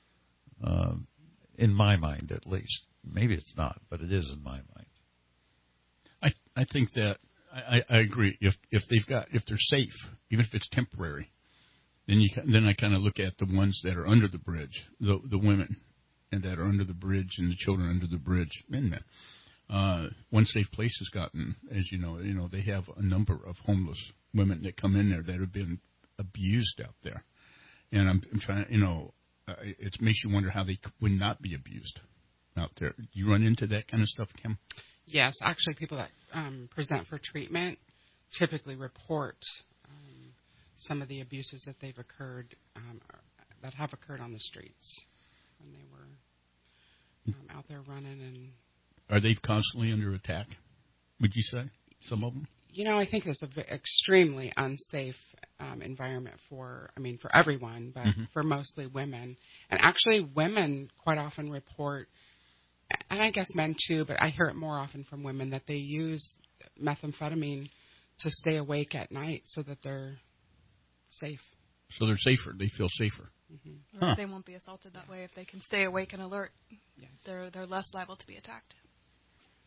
in my mind at least. Maybe it's not, but it is in my mind. I think that I agree. If they're safe, even if it's temporary, then I kind of look at the ones that are under the bridge, the women, and that are under the bridge, and the children under the bridge. And One Safe Place has gotten, as you know, they have a number of homeless women that come in there that have been abused out there, and I'm trying, it makes you wonder how they would not be abused out there. Do you run into that kind of stuff, Kim? Yes, actually, people that present for treatment typically report some of the abuses that have occurred on the streets when they were out there running. And are they constantly under attack? Would you say some of them? I think it's an extremely unsafe environment for everyone, but for mostly women. And actually, women quite often report, and I guess men too, but I hear it more often from women, that they use methamphetamine to stay awake at night so that they're safe. So they're safer. They feel safer. Mm-hmm. Or they won't be assaulted that way if they can stay awake and alert. Yes. They're less liable to be attacked.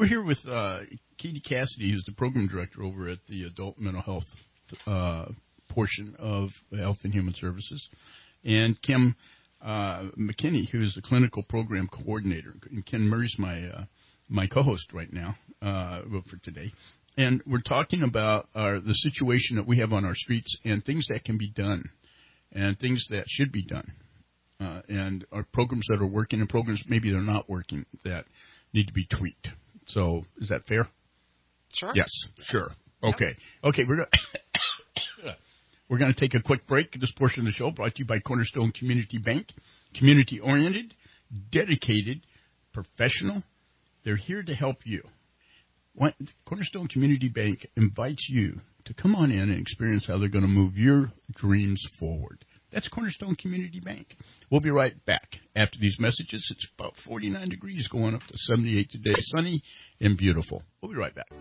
We're here with Katie Cassidy, who's the program director over at the Adult Mental Health portion of Health and Human Services, and Kim McKinney, who's the clinical program coordinator. And Ken Murray's my co-host right now for today. And we're talking about the situation that we have on our streets and things that can be done and things that should be done. And our programs that are working and programs maybe they're not working that need to be tweaked. So is that fair? Sure. Yes, sure. Okay. Okay, we're going to take a quick break. This portion of the show brought to you by Cornerstone Community Bank. Community-oriented, dedicated, professional. They're here to help you. Cornerstone Community Bank invites you to come on in and experience how they're going to move your dreams forward. That's Cornerstone Community Bank. We'll be right back after these messages. It's about 49 degrees going up to 78 today. Sunny and beautiful. We'll be right back.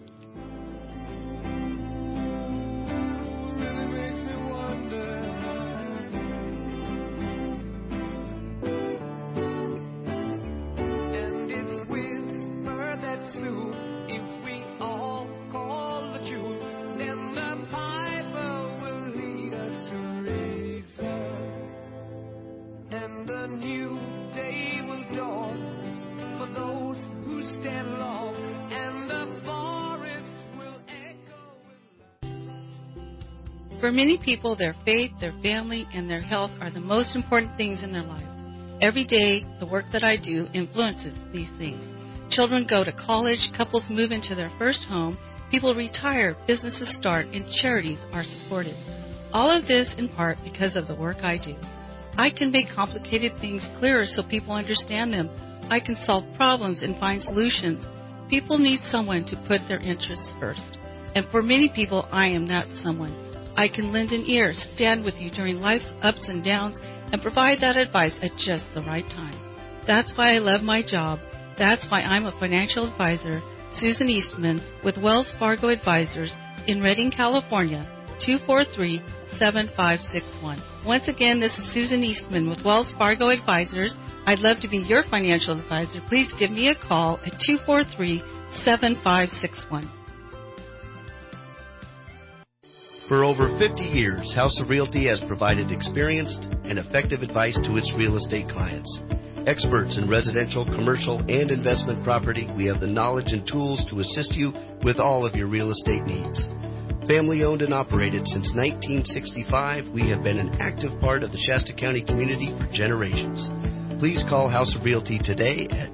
For many people, their faith, their family, and their health are the most important things in their lives. Every day, the work that I do influences these things. Children go to college, couples move into their first home, people retire, businesses start, and charities are supported. All of this in part because of the work I do. I can make complicated things clearer so people understand them. I can solve problems and find solutions. People need someone to put their interests first. And for many people, I am that someone. I can lend an ear, stand with you during life's ups and downs, and provide that advice at just the right time. That's why I love my job. That's why I'm a financial advisor, Susan Eastman, with Wells Fargo Advisors in Redding, California, 243-7561. Once again, this is Susan Eastman with Wells Fargo Advisors. I'd love to be your financial advisor. Please give me a call at 243-7561. For over 50 years, House of Realty has provided experienced and effective advice to its real estate clients. Experts in residential, commercial, and investment property, we have the knowledge and tools to assist you with all of your real estate needs. Family owned and operated since 1965, we have been an active part of the Shasta County community for generations. Please call House of Realty today at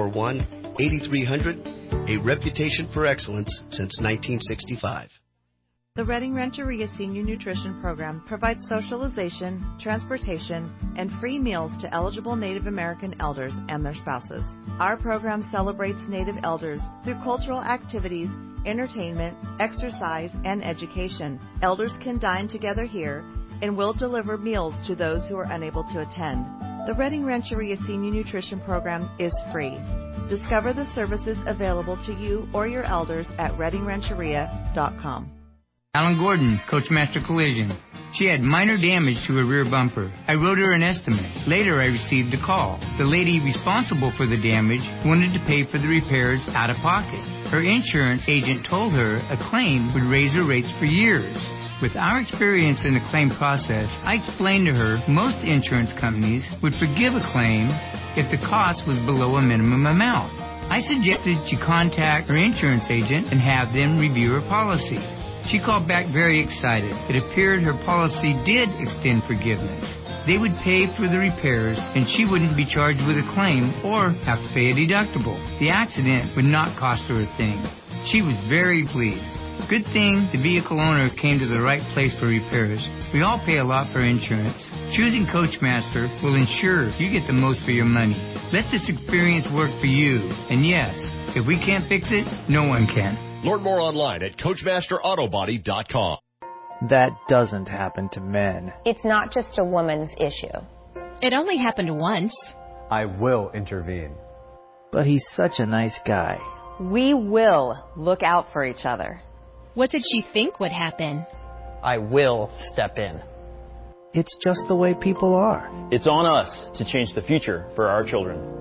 241-8300, a reputation for excellence since 1965. The Redding Rancheria Senior Nutrition Program provides socialization, transportation, and free meals to eligible Native American elders and their spouses. Our program celebrates Native elders through cultural activities, entertainment, exercise, and education. Elders can dine together here and will deliver meals to those who are unable to attend. The Redding Rancheria Senior Nutrition Program is free. Discover the services available to you or your elders at reddingrancheria.com. Alan Gordon, Coachmaster Collision. She had minor damage to her rear bumper. I wrote her an estimate. Later, I received a call. The lady responsible for the damage wanted to pay for the repairs out of pocket. Her insurance agent told her a claim would raise her rates for years. With our experience in the claim process, I explained to her most insurance companies would forgive a claim if the cost was below a minimum amount. I suggested she contact her insurance agent and have them review her policy. She called back very excited. It appeared her policy did extend forgiveness. They would pay for the repairs, and she wouldn't be charged with a claim or have to pay a deductible. The accident would not cost her a thing. She was very pleased. Good thing the vehicle owner came to the right place for repairs. We all pay a lot for insurance. Choosing Coachmaster will ensure you get the most for your money. Let this experience work for you. And yes, if we can't fix it, no one can. Learn more online at CoachmasterAutobody.com. That doesn't happen to men. It's not just a woman's issue. It only happened once. I will intervene. But he's such a nice guy. We will look out for each other. What did she think would happen? I will step in. It's just the way people are. It's on us to change the future for our children.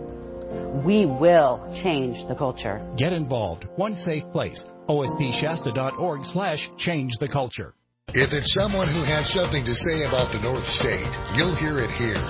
We will change the culture. Get involved. One safe place. OSPShasta.org/change the culture. If it's someone who has something to say about the North State, you'll hear it here.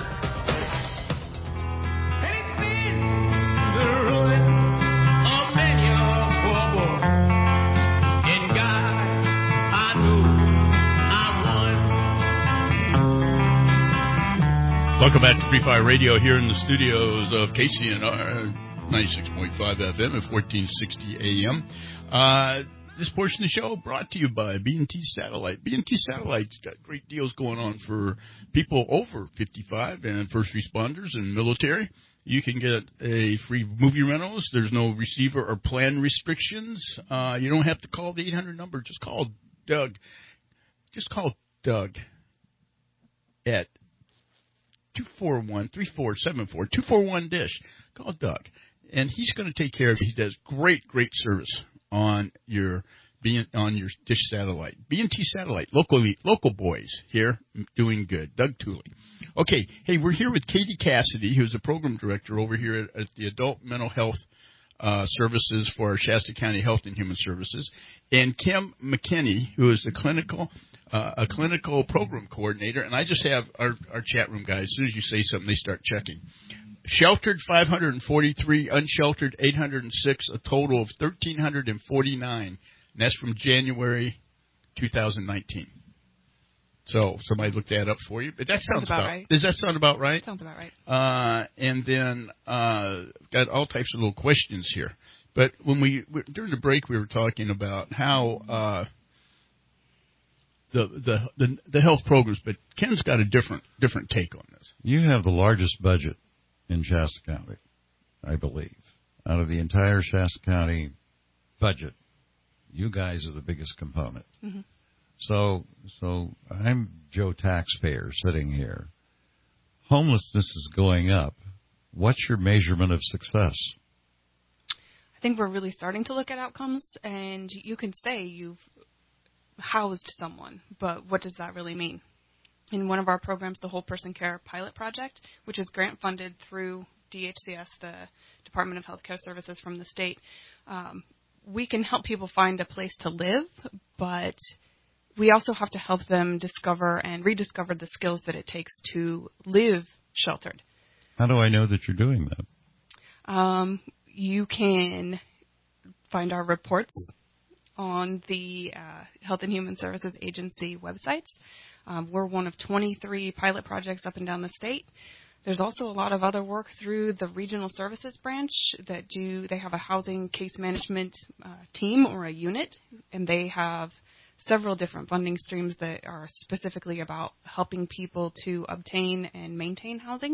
Welcome back to Free Fire Radio here in the studios of KCNR 96.5 FM at 1460 AM. This portion of the show brought to you by B&T Satellite. B&T Satellite's got great deals going on for people over 55 and first responders and military. You can get a free movie rentals. There's no receiver or plan restrictions. You don't have to call the 800 number. Just call Doug. Just call Doug at 241-3474, 241-DISH. Call Doug, and he's going to take care of it. He does great service on your Dish Satellite. B&T Satellite, local boys here doing good. Doug Tooley. Okay, hey, we're here with Katie Cassidy, who's the program director over here at the Adult Mental Health Services for Shasta County Health and Human Services, and Kim McKinney, who is a clinical program coordinator. And I just have our chat room guys. As soon as you say something, they start checking. Sheltered 543, unsheltered 806, a total of 1,349. And that's from January 2019. So somebody looked that up for you. But that sounds about right. Does that sound about right? Sounds about right. And then got all types of little questions here. But when during the break, we were talking about how the health programs, but Ken's got a different take on this. You have the largest budget in Shasta County, I believe. Out of the entire Shasta County budget, you guys are the biggest component. Mm-hmm. So I'm Joe taxpayer sitting here. Homelessness is going up. What's your measurement of success? I think we're really starting to look at outcomes, and you can say you've housed someone, but what does that really mean? In one of our programs, the Whole Person Care Pilot Project, which is grant funded through DHCS, the Department of Healthcare Services from the state, we can help people find a place to live, but we also have to help them discover and rediscover the skills that it takes to live sheltered. How do I know that you're doing that? You can find our reports on the Health and Human Services Agency websites. We're one of 23 pilot projects up and down the state. There's also a lot of other work through the Regional Services Branch they have a housing case management team or a unit, and they have several different funding streams that are specifically about helping people to obtain and maintain housing.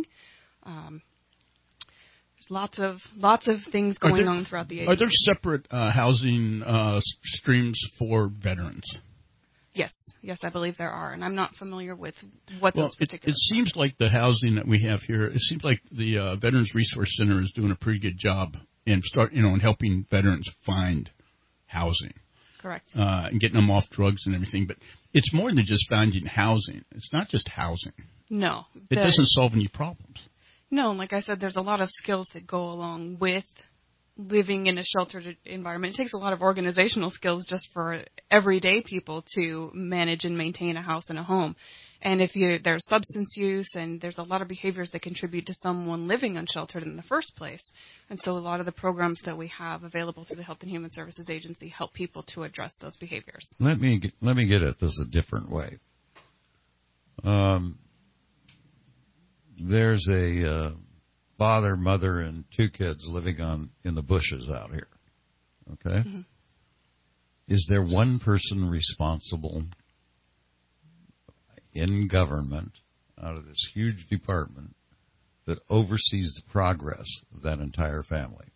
There's lots of things going on throughout the agency. Are there separate housing streams for veterans? Yes, I believe there are, and I'm not familiar with what those particular. It seems like the housing that we have here. It seems like the Veterans Resource Center is doing a pretty good job in helping veterans find housing. Correct. And getting them off drugs and everything, but it's more than just finding housing. It's not just housing. No, it doesn't solve any problems. No, like I said, there's a lot of skills that go along with living in a sheltered environment. It takes a lot of organizational skills just for everyday people to manage and maintain a house and a home. And if there's substance use, and there's a lot of behaviors that contribute to someone living unsheltered in the first place. And so a lot of the programs that we have available through the Health and Human Services Agency help people to address those behaviors. Let me get at this a different way. There's a father, mother, and 2 kids living in the bushes out here. Okay? Mm-hmm. Is there one person responsible in government out of this huge department that oversees the progress of that entire family?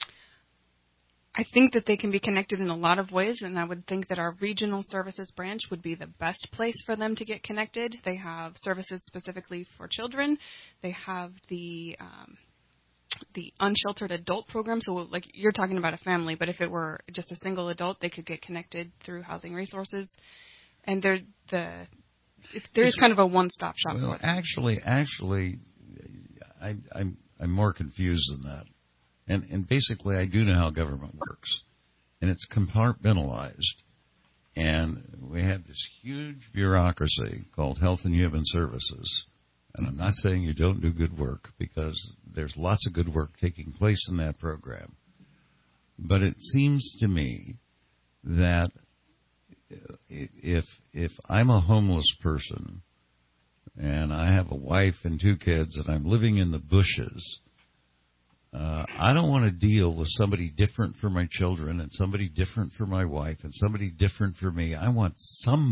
I think that they can be connected in a lot of ways, and I would think that our regional services branch would be the best place for them to get connected. They have services specifically for children. They have the unsheltered adult program. So, like, you're talking about a family, but if it were just a single adult, they could get connected through housing resources. And there's kind of a one-stop shop. Well, actually, I'm more confused than that. And basically, I do know how government works. And it's compartmentalized. And we have this huge bureaucracy called Health and Human Services. And I'm not saying you don't do good work, because there's lots of good work taking place in that program. But it seems to me that if I'm a homeless person and I have a wife and 2 kids and I'm living in the bushes, I don't want to deal with somebody different for my children and somebody different for my wife and somebody different for me. I want some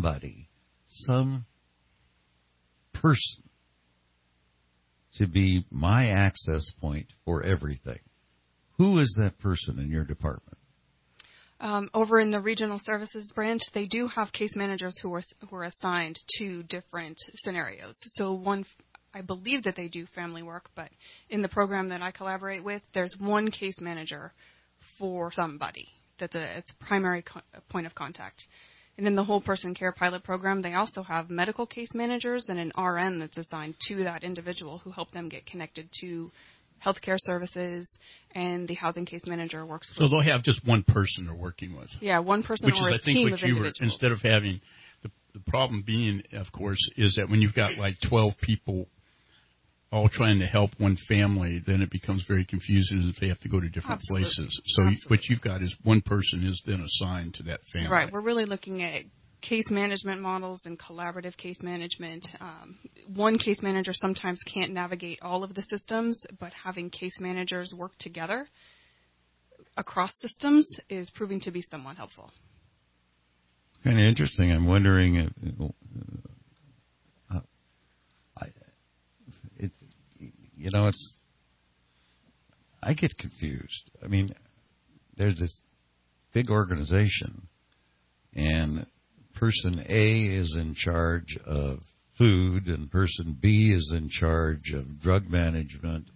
person to be my access point for everything. Who is that person in your department? Over in the regional services branch, they do have case managers who are assigned to different scenarios. So I believe that they do family work, but in the program that I collaborate with, there's one case manager for somebody. It's a primary point of contact. And in the Whole Person Care Pilot program, they also have medical case managers and an RN that's assigned to that individual who help them get connected to healthcare services, and the housing case manager works with. So they'll have just one person they're working with. Yeah, one person or a team of individuals. Instead of having the problem being, of course, is that when you've got like 12 people all trying to help one family, then it becomes very confusing if they have to go to different places. So what you've got is one person is then assigned to that family. Right. We're really looking at case management models and collaborative case management. One case manager sometimes can't navigate all of the systems, but having case managers work together across systems is proving to be somewhat helpful. Kind of interesting. I'm wondering, I get confused. I mean, there's this big organization, and person A is in charge of food, and person B is in charge of drug management.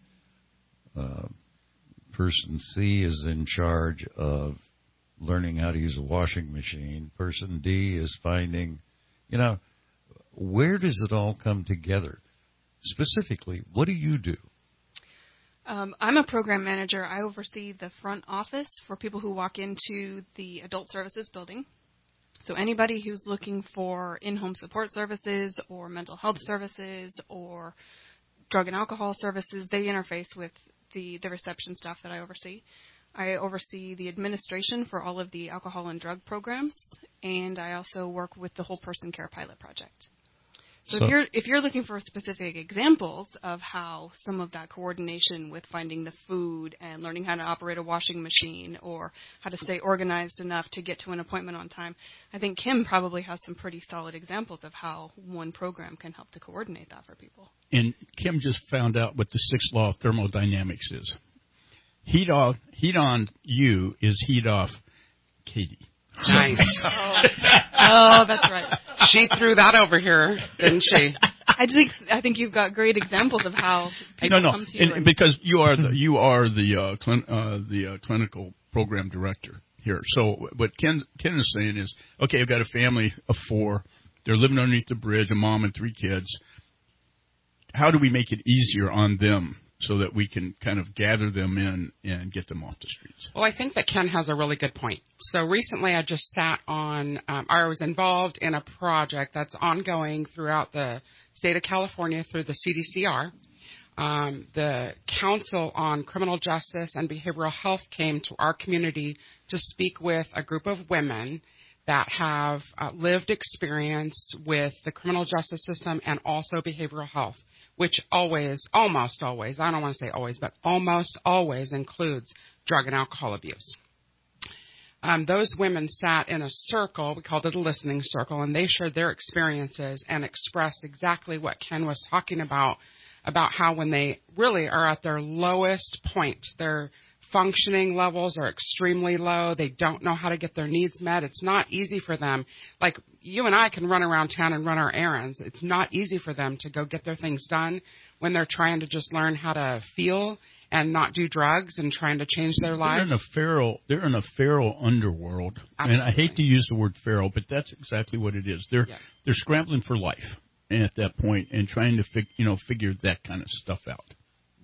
Person C is in charge of learning how to use a washing machine. Person D is finding, where does it all come together? Specifically, what do you do? I'm a program manager. I oversee the front office for people who walk into the adult services building. So anybody who's looking for in-home support services or mental health services or drug and alcohol services, they interface with the reception staff that I oversee. I oversee the administration for all of the alcohol and drug programs, and I also work with the Whole Person Care Pilot Project. So if you're looking for specific examples of how some of that coordination with finding the food and learning how to operate a washing machine or how to stay organized enough to get to an appointment on time, I think Kim probably has some pretty solid examples of how one program can help to coordinate that for people. And Kim just found out what the 6th law of thermodynamics is. Heat on you is heat off Katie. Nice. Oh, that's right. She threw that over here, didn't she? I think you've got great examples of how people come to you. Because you are the clinical program director here. So what Ken is saying is, okay, I've got a family of 4. They're living underneath the bridge, a mom and 3 kids. How do we make it easier on them so that we can kind of gather them in and get them off the streets? Well, I think that Ken has a really good point. So recently I just sat on, I was involved in a project that's ongoing throughout the state of California through the CDCR. The Council on Criminal Justice and Behavioral Health came to our community to speak with a group of women that have lived experience with the criminal justice system and also behavioral health, which almost always, I don't want to say always, but almost always includes drug and alcohol abuse. Those women sat in a circle, we called it a listening circle, and they shared their experiences and expressed exactly what Ken was talking about how when they really are at their lowest point, their functioning levels are extremely low. They don't know how to get their needs met. It's not easy for them. Like you and I can run around town and run our errands. It's not easy for them to go get their things done when they're trying to just learn how to feel and not do drugs and trying to change their lives. They're in a feral underworld. Absolutely. And I hate to use the word feral, but that's exactly what it is. They're scrambling for life at that point and trying to figure that kind of stuff out.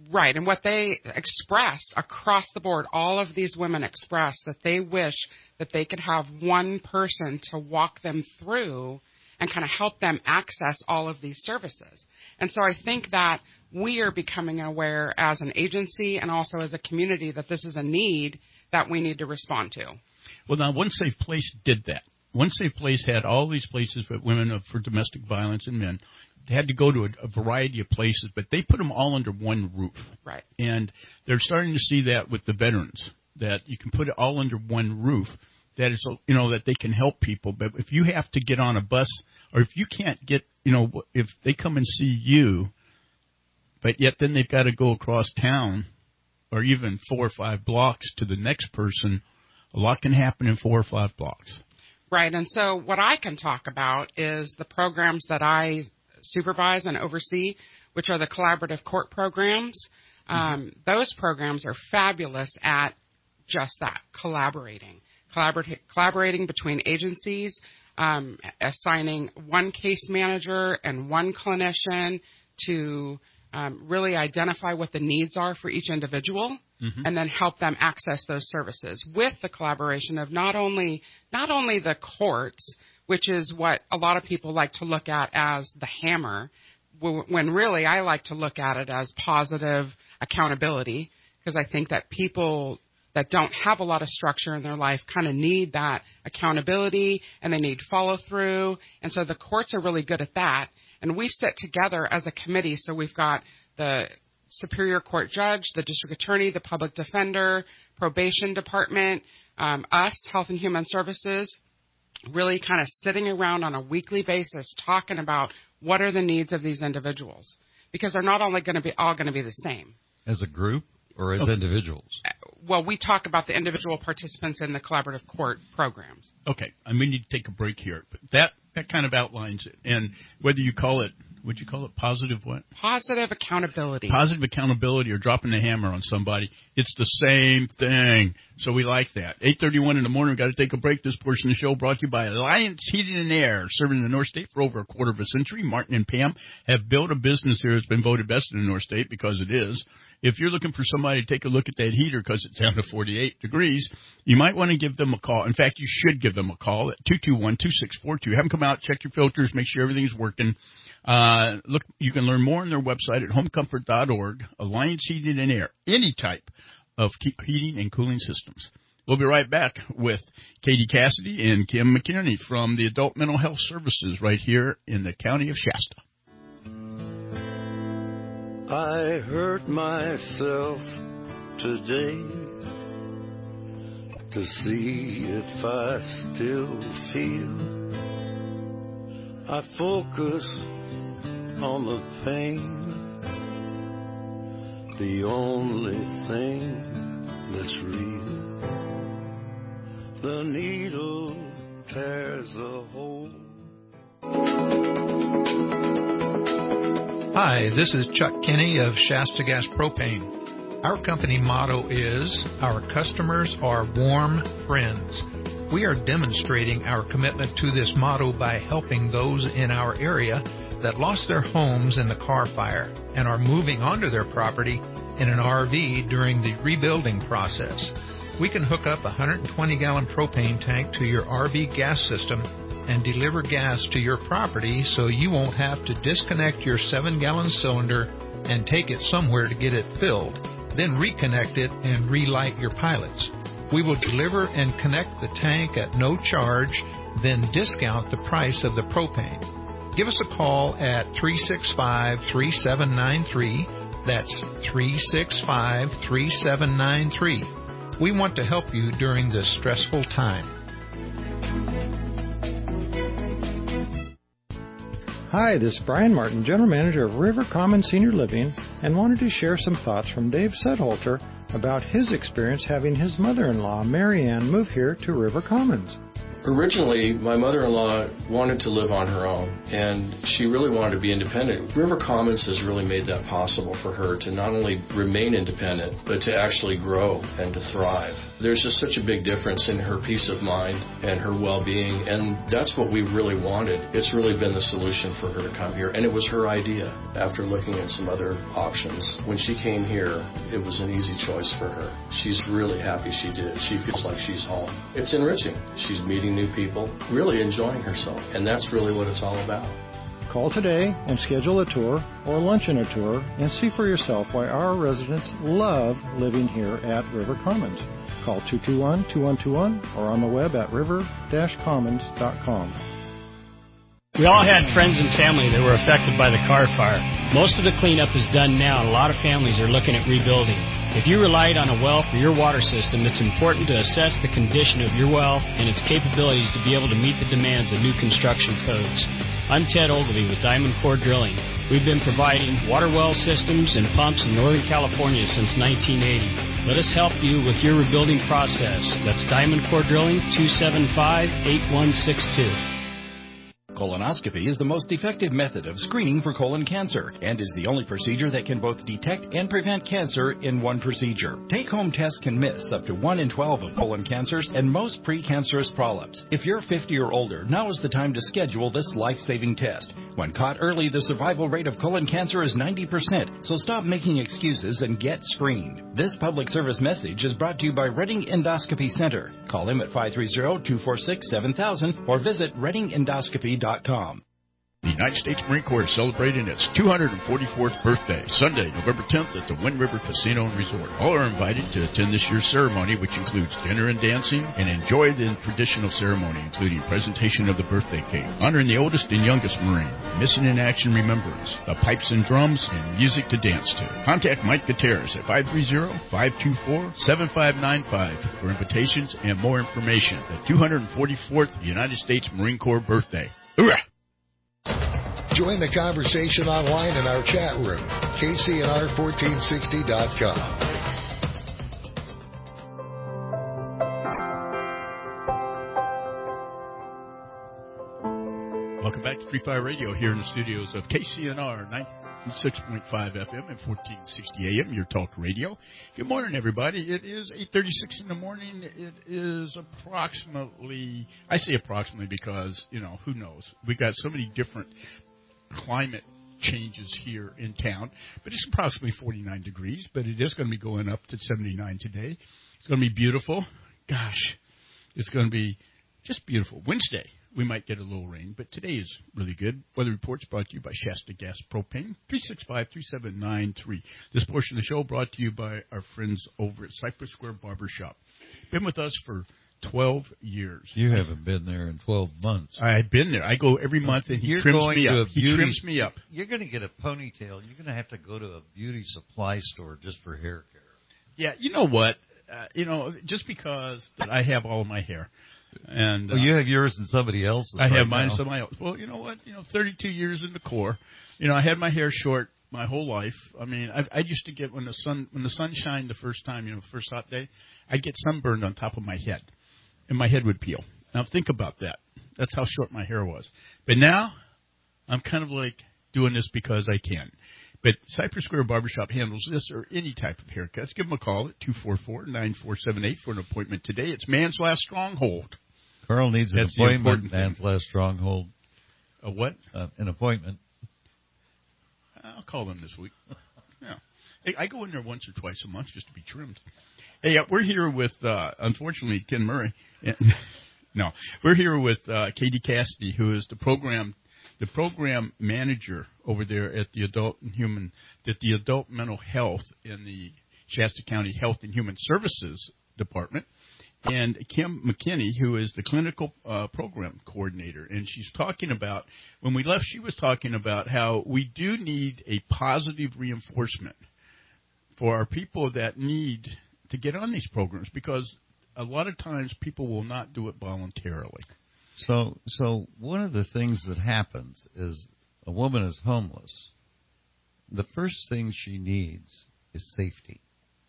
Right, and what they expressed across the board, all of these women expressed that they wish that they could have one person to walk them through and kind of help them access all of these services. And so I think that we are becoming aware as an agency and also as a community that this is a need that we need to respond to. Well, now, One Safe Place did that. One Safe Place had all these places for women for domestic violence and men. They had to go to a variety of places, but they put them all under one roof. Right. And they're starting to see that with the veterans, that you can put it all under one roof, that is, that they can help people. But if you have to get on a bus, or if you can't get, if they come and see you, but yet then they've got to go across town or even 4 or 5 blocks to the next person, a lot can happen in 4 or 5 blocks. Right. And so what I can talk about is the programs that I supervise and oversee, which are the collaborative court programs. Those programs are fabulous at just that, collaborating between agencies, assigning one case manager and one clinician to really identify what the needs are for each individual, and then help them access those services with the collaboration of not only the courts, which is what a lot of people like to look at as the hammer, when really I like to look at it as positive accountability, because I think that people that don't have a lot of structure in their life kind of need that accountability and they need follow through. And so the courts are really good at that. And we sit together as a committee. So we've got the Superior Court judge, the district attorney, the public defender, probation department, us, Health and Human Services, really kind of sitting around on a weekly basis talking about what are the needs of these individuals, because they're not only going to be all going to be the same. As a group or as individuals? Well, we talk about the individual participants in the collaborative court programs. Okay, I may need to take a break here, but that kind of outlines it. And whether you call it, would you call it positive what? Positive accountability. Positive accountability or dropping the hammer on somebody. It's the same thing. So we like that. 8:31 in the morning, we've got to take a break. This portion of the show brought to you by Alliance Heating and Air. Serving the North State for over a quarter of a century, Martin and Pam have built a business here that's been voted best in the North State because it is. If you're looking for somebody to take a look at that heater because it's down to 48 degrees, you might want to give them a call. In fact, you should give them a call at 221-2642. Have them come out, check your filters, make sure everything's working. Look, you can learn more on their website at homecomfort.org. Alliance Heating and Air, any type of heating and cooling systems. We'll be right back with Katie Cassidy and Kim McKinney from the Adult Mental Health Services right here in the county of Shasta. I hurt myself today to see if I still feel. I focus on the pain, the only thing that's real. The needle tears a hole. Hi, this is Chuck Kinney of Shasta Gas Propane. Our company motto is, our customers are warm friends. We are demonstrating our commitment to this motto by helping those in our area that lost their homes in the Carr fire and are moving onto their property in an RV during the rebuilding process. We can hook up a 120-gallon propane tank to your RV gas system and deliver gas to your property so you won't have to disconnect your 7-gallon cylinder and take it somewhere to get it filled, then reconnect it and relight your pilots. We will deliver and connect the tank at no charge, then discount the price of the propane. Give us a call at 365-3793. That's 365-3793. We want to help you during this stressful time. Hi, this is Brian Martin, General Manager of River Commons Senior Living, and wanted to share some thoughts from Dave Sedholter about his experience having his mother-in-law, Mary Ann, move here to River Commons. Originally, my mother-in-law wanted to live on her own, and she really wanted to be independent. River Commons has really made that possible for her to not only remain independent, but to actually grow and to thrive. There's just such a big difference in her peace of mind and her well-being, and that's what we really wanted. It's really been the solution for her to come here, and it was her idea after looking at some other options. When she came here, it was an easy choice for her. She's really happy she did. She feels like she's home. It's enriching. She's meeting new people, really enjoying herself, and that's really what it's all about. Call today and schedule a tour or luncheon a tour and see for yourself why our residents love living here at River Commons. Call 221-2121 or on the web at river-commons.com. We all had friends and family that were affected by the Carr fire. Most of the cleanup is done now, and a lot of families are looking at rebuilding. If you relied on a well for your water system, it's important to assess the condition of your well and its capabilities to be able to meet the demands of new construction codes. I'm Ted Ogilvie with Diamond Core Drilling. We've been providing water well systems and pumps in Northern California since 1980. Let us help you with your rebuilding process. That's Diamond Core Drilling, 275-8162. Colonoscopy is the most effective method of screening for colon cancer and is the only procedure that can both detect and prevent cancer in one procedure. Take-home tests can miss up to 1 in 12 of colon cancers and most precancerous polyps. If you're 50 or older, now is the time to schedule this life-saving test. When caught early, the survival rate of colon cancer is 90%, so stop making excuses and get screened. This public service message is brought to you by Redding Endoscopy Center. Call him at 530-246-7000 or visit reddingendoscopy.com. The United States Marine Corps is celebrating its 244th birthday, Sunday, November 10th at the Wind River Casino and Resort. All are invited to attend this year's ceremony, which includes dinner and dancing, and enjoy the traditional ceremony, including presentation of the birthday cake, honoring the oldest and youngest Marine, missing in action remembrance, the pipes and drums, and music to dance to. Contact Mike Gutierrez at 530-524-7595 for invitations and more information. The 244th United States Marine Corps birthday. Hoorah! Join the conversation online in our chat room, kcnr1460.com. Welcome back to Free Fire Radio here in the studios of KCNR 96.5 FM and 1460 AM, your talk radio. Good morning, everybody. It is 8:36 in the morning. It is approximately, I say approximately because, who knows? We've got so many different climate changes here in town, but it's approximately 49 degrees, but it is going to be going up to 79 today. It's going to be beautiful. Gosh, it's going to be just beautiful. Wednesday, we might get a little rain, but today is really good. Weather reports brought to you by Shasta Gas Propane, 365-3793. This portion of the show brought to you by our friends over at Cypress Square Barbershop. Been with us for 12 years. You haven't been there in 12 months. I've been there. I go every month, and he trims me up. He trims me up. You're going to get a ponytail. You're going to have to go to a beauty supply store just for hair care. Yeah, you know what? Just because I have all of my hair. And you have yours and somebody else's. I have mine and somebody else. Well, you know what? 32 years in the Corps. I had my hair short my whole life. I mean, I used to get when the sun shined the first time, the first hot day, I'd get sunburned on top of my head, and my head would peel. Now think about that. That's how short my hair was. But now I'm kind of like doing this because I can. But Cypress Square Barbershop handles this or any type of haircuts. Give them a call at 244-9478 for an appointment today. It's Man's Last Stronghold. Carl needs an appointment. Man's Last Stronghold. A what? An appointment. I'll call them this week. Yeah. Hey, I go in there once or twice a month just to be trimmed. Hey, we're here with, unfortunately, Ken Murray. No, we're here with Katie Cassidy, who is the program manager over there at the Adult Mental Health in the Shasta County Health and Human Services Department, and Kim McKinney, who is the clinical program coordinator. And she's talking about, when we left, she was talking about how we do need a positive reinforcement for our people that need to get on these programs, because a lot of times people will not do it voluntarily. So one of the things that happens is a woman is homeless. The first thing she needs is safety.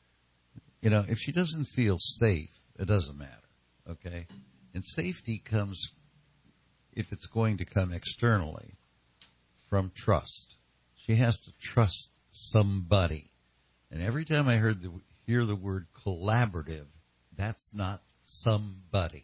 If she doesn't feel safe, it doesn't matter, okay? And safety comes, if it's going to come externally, from trust. She has to trust somebody. And every time I hear the word collaborative, That's not somebody.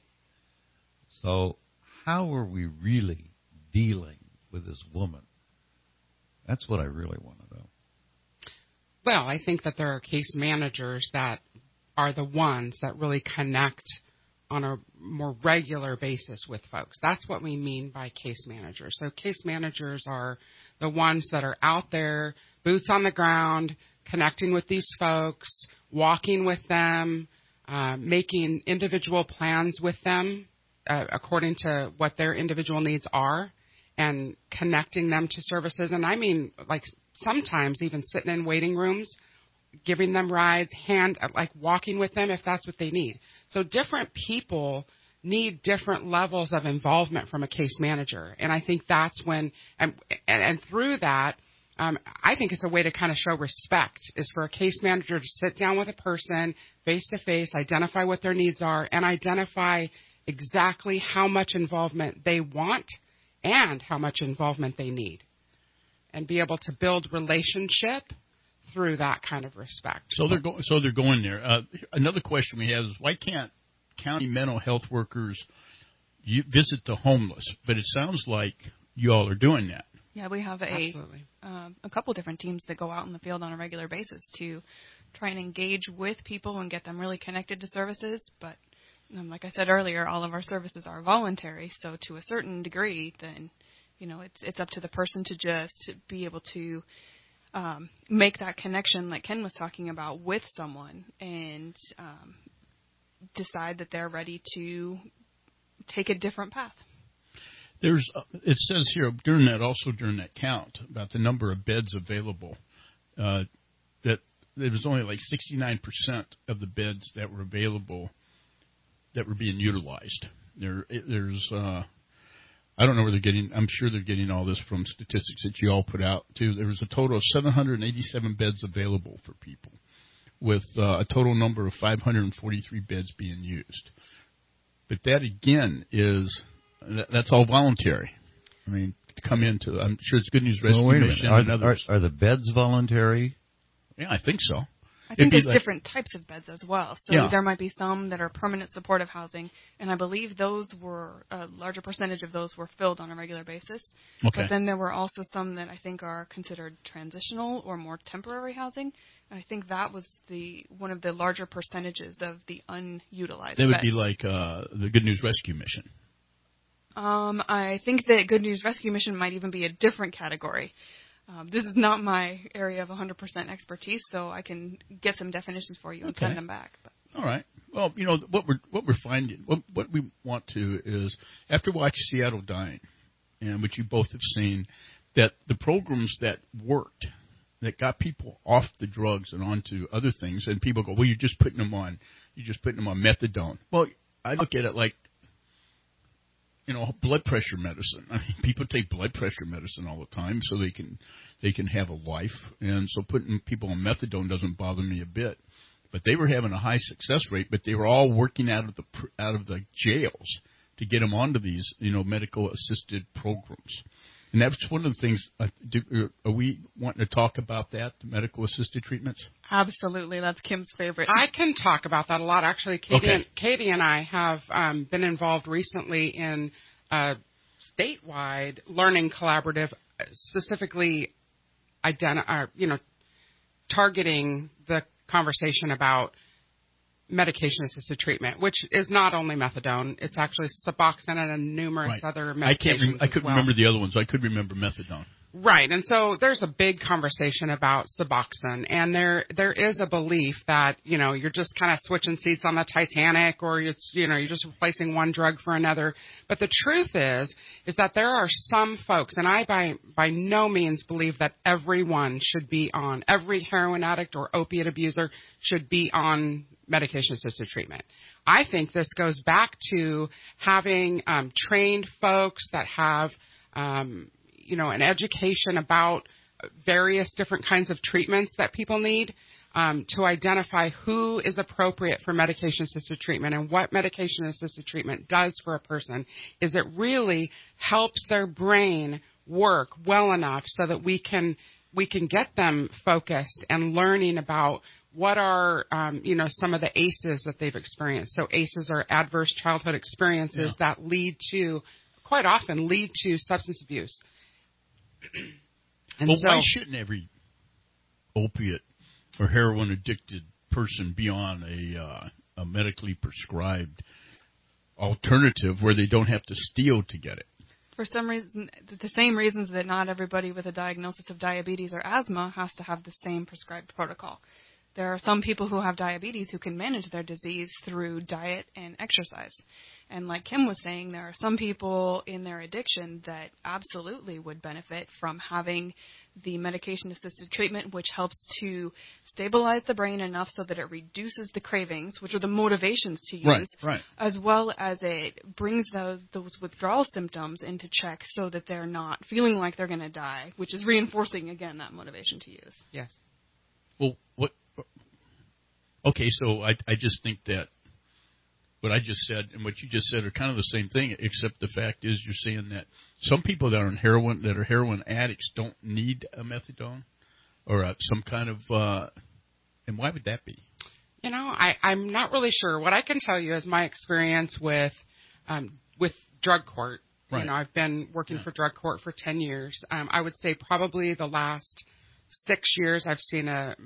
So how are we really dealing with this woman? That's what I really want to know. Well, I think that there are case managers that are the ones that really connect on a more regular basis with folks. That's what we mean by case managers. So case managers are the ones that are out there, boots on the ground, connecting with these folks, walking with them, making individual plans with them according to what their individual needs are, and connecting them to services. And I mean, like sometimes even sitting in waiting rooms, giving them rides, walking with them if that's what they need. So different people need different levels of involvement from a case manager. And I think that's when, and through that, I think it's a way to kind of show respect, is for a case manager to sit down with a person face to face, identify what their needs are, and identify exactly how much involvement they want and how much involvement they need, and be able to build relationship through that kind of respect. So they're going there. Another question we have is, why can't county mental health workers visit the homeless? But it sounds like you all are doing that. Yeah, we have a couple different teams that go out in the field on a regular basis to try and engage with people and get them really connected to services. But like I said earlier, all of our services are voluntary. So to a certain degree, then it's up to the person to just be able to make that connection, like Ken was talking about, with someone, and decide that they're ready to take a different path. It says here during that count about the number of beds available, that there was only like 69% of the beds that were available that were being utilized. There's I don't know where they're getting. I'm sure they're getting all this from statistics that you all put out too. There was a total of 787 beds available for people, with a total number of 543 beds being used. But that again that's all voluntary. I mean, to come into, I'm sure it's Good News Rescue Mission and others. Are the beds voluntary? Yeah, I think so. I think there's different types of beds as well. So there might be some that are permanent supportive housing, and I believe those were a larger percentage of those were filled on a regular basis. Okay. But then there were also some that I think are considered transitional or more temporary housing. And I think that was one of the larger percentages of the unutilized That would beds. be like the Good News Rescue Mission. I think that Good News Rescue Mission might even be a different category. This is not my area of 100% expertise, so I can get some definitions for you and send them back. But. All right. Well, what we're finding, what we want to is, after watching Seattle Dying, and which you both have seen, that the programs that worked, that got people off the drugs and onto other things, and people go, well, you're just putting them on methadone. Well, I look at it like, blood pressure medicine. I mean, people take blood pressure medicine all the time so they can have a life, and so putting people on methadone doesn't bother me a bit. But they were having a high success rate, but they were all working out of the jails to get them onto these medical assisted programs. And that's one of the things. Are we wanting to talk about that, the medical assisted treatments? Absolutely, that's Kim's favorite. I can talk about that a lot. Actually, Katie and I have been involved recently in a statewide learning collaborative, specifically targeting the conversation about medication-assisted treatment, which is not only methadone. It's actually Suboxone and numerous other medications. I couldn't remember the other ones. I could remember methadone. Right, and so there's a big conversation about Suboxone, and there is a belief that you're just kind of switching seats on the Titanic, or you're just replacing one drug for another. But the truth is that there are some folks, and I by no means believe that every heroin addict or opiate abuser should be on medication-assisted treatment. I think this goes back to having trained folks that have an education about various different kinds of treatments that people need, to identify who is appropriate for medication-assisted treatment and what medication-assisted treatment does for a person is it really helps their brain work well enough so that we can we can get them focused and learning about what are, some of the ACEs that they've experienced. So ACEs are adverse childhood experiences that quite often lead to substance abuse. And why shouldn't every opiate or heroin addicted person be on a medically prescribed alternative where they don't have to steal to get it? For some reason, the same reasons that not everybody with a diagnosis of diabetes or asthma has to have the same prescribed protocol. There are some people who have diabetes who can manage their disease through diet and exercise. And like Kim was saying, there are some people in their addiction that absolutely would benefit from having the medication-assisted treatment, which helps to stabilize the brain enough so that it reduces the cravings, which are the motivations to use, as well as it brings those withdrawal symptoms into check so that they're not feeling like they're going to die, which is reinforcing, again, that motivation to use. Yes. Well, okay, so I just think that what I just said and what you just said are kind of the same thing, except the fact is you're saying that some people that are on heroin, that are heroin addicts, don't need a methadone or some kind of, and why would that be? I'm not really sure. What I can tell you is my experience with drug court. Right. I've been working for drug court for 10 years. I would say probably the last 6 years I've seen a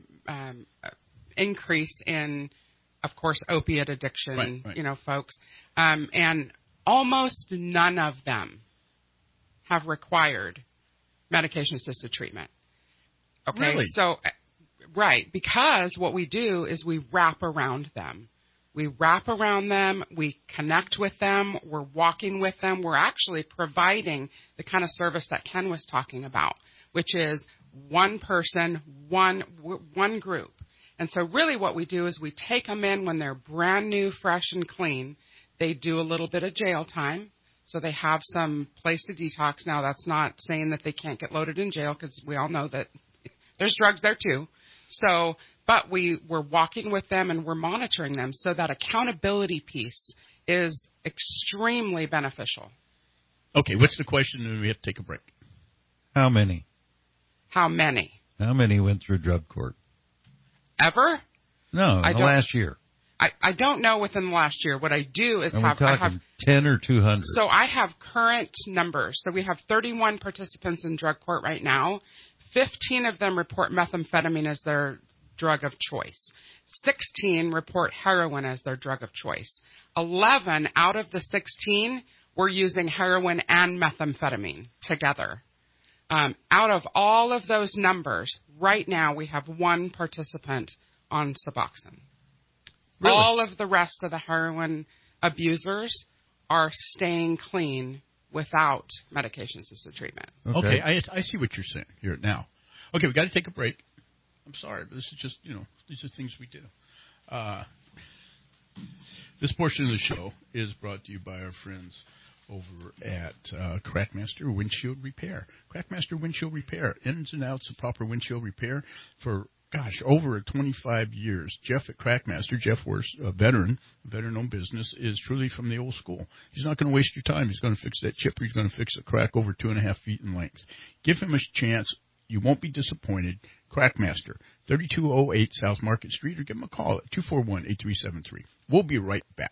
increase in, of course, opiate addiction, folks. And almost none of them have required medication-assisted treatment. Okay? Really? So, because what we do is we wrap around them. We wrap around them. We connect with them. We're walking with them. We're actually providing the kind of service that Ken was talking about, which is one person, one group. And so really what we do is we take them in when they're brand new, fresh, and clean. They do a little bit of jail time, so they have some place to detox. Now, that's not saying that they can't get loaded in jail, because we all know that there's drugs there too. So, but we're walking with them and we're monitoring them, so that accountability piece is extremely beneficial. Okay, what's the question? And we have to take a break. How many? How many? How many went through drug court? Ever? No, in the last year. I don't know within the last year. What I do is I have 10 or 200. So I have current numbers. So we have 31 participants in drug court right now. 15 of them report methamphetamine as their drug of choice. 16 report heroin as their drug of choice. 11 out of the 16 were using heroin and methamphetamine together. Out of all of those numbers, right now we have one participant on Suboxone. Really? All of the rest of the heroin abusers are staying clean without medication-assisted treatment. Okay, I see what you're saying here now. Okay, we've got to take a break. I'm sorry, but this is just, these are things we do. This portion of the show is brought to you by our friends over at Crackmaster Windshield Repair. Crackmaster Windshield Repair, ins and outs of proper windshield repair for, over 25 years. Jeff at Crackmaster, Jeff Worst, a veteran-owned business, is truly from the old school. He's not going to waste your time. He's going to fix that chip, or he's going to fix a crack over 2.5 feet in length. Give him a chance. You won't be disappointed. Crackmaster, 3208 South Market Street, or give him a call at 241-8373. We'll be right back.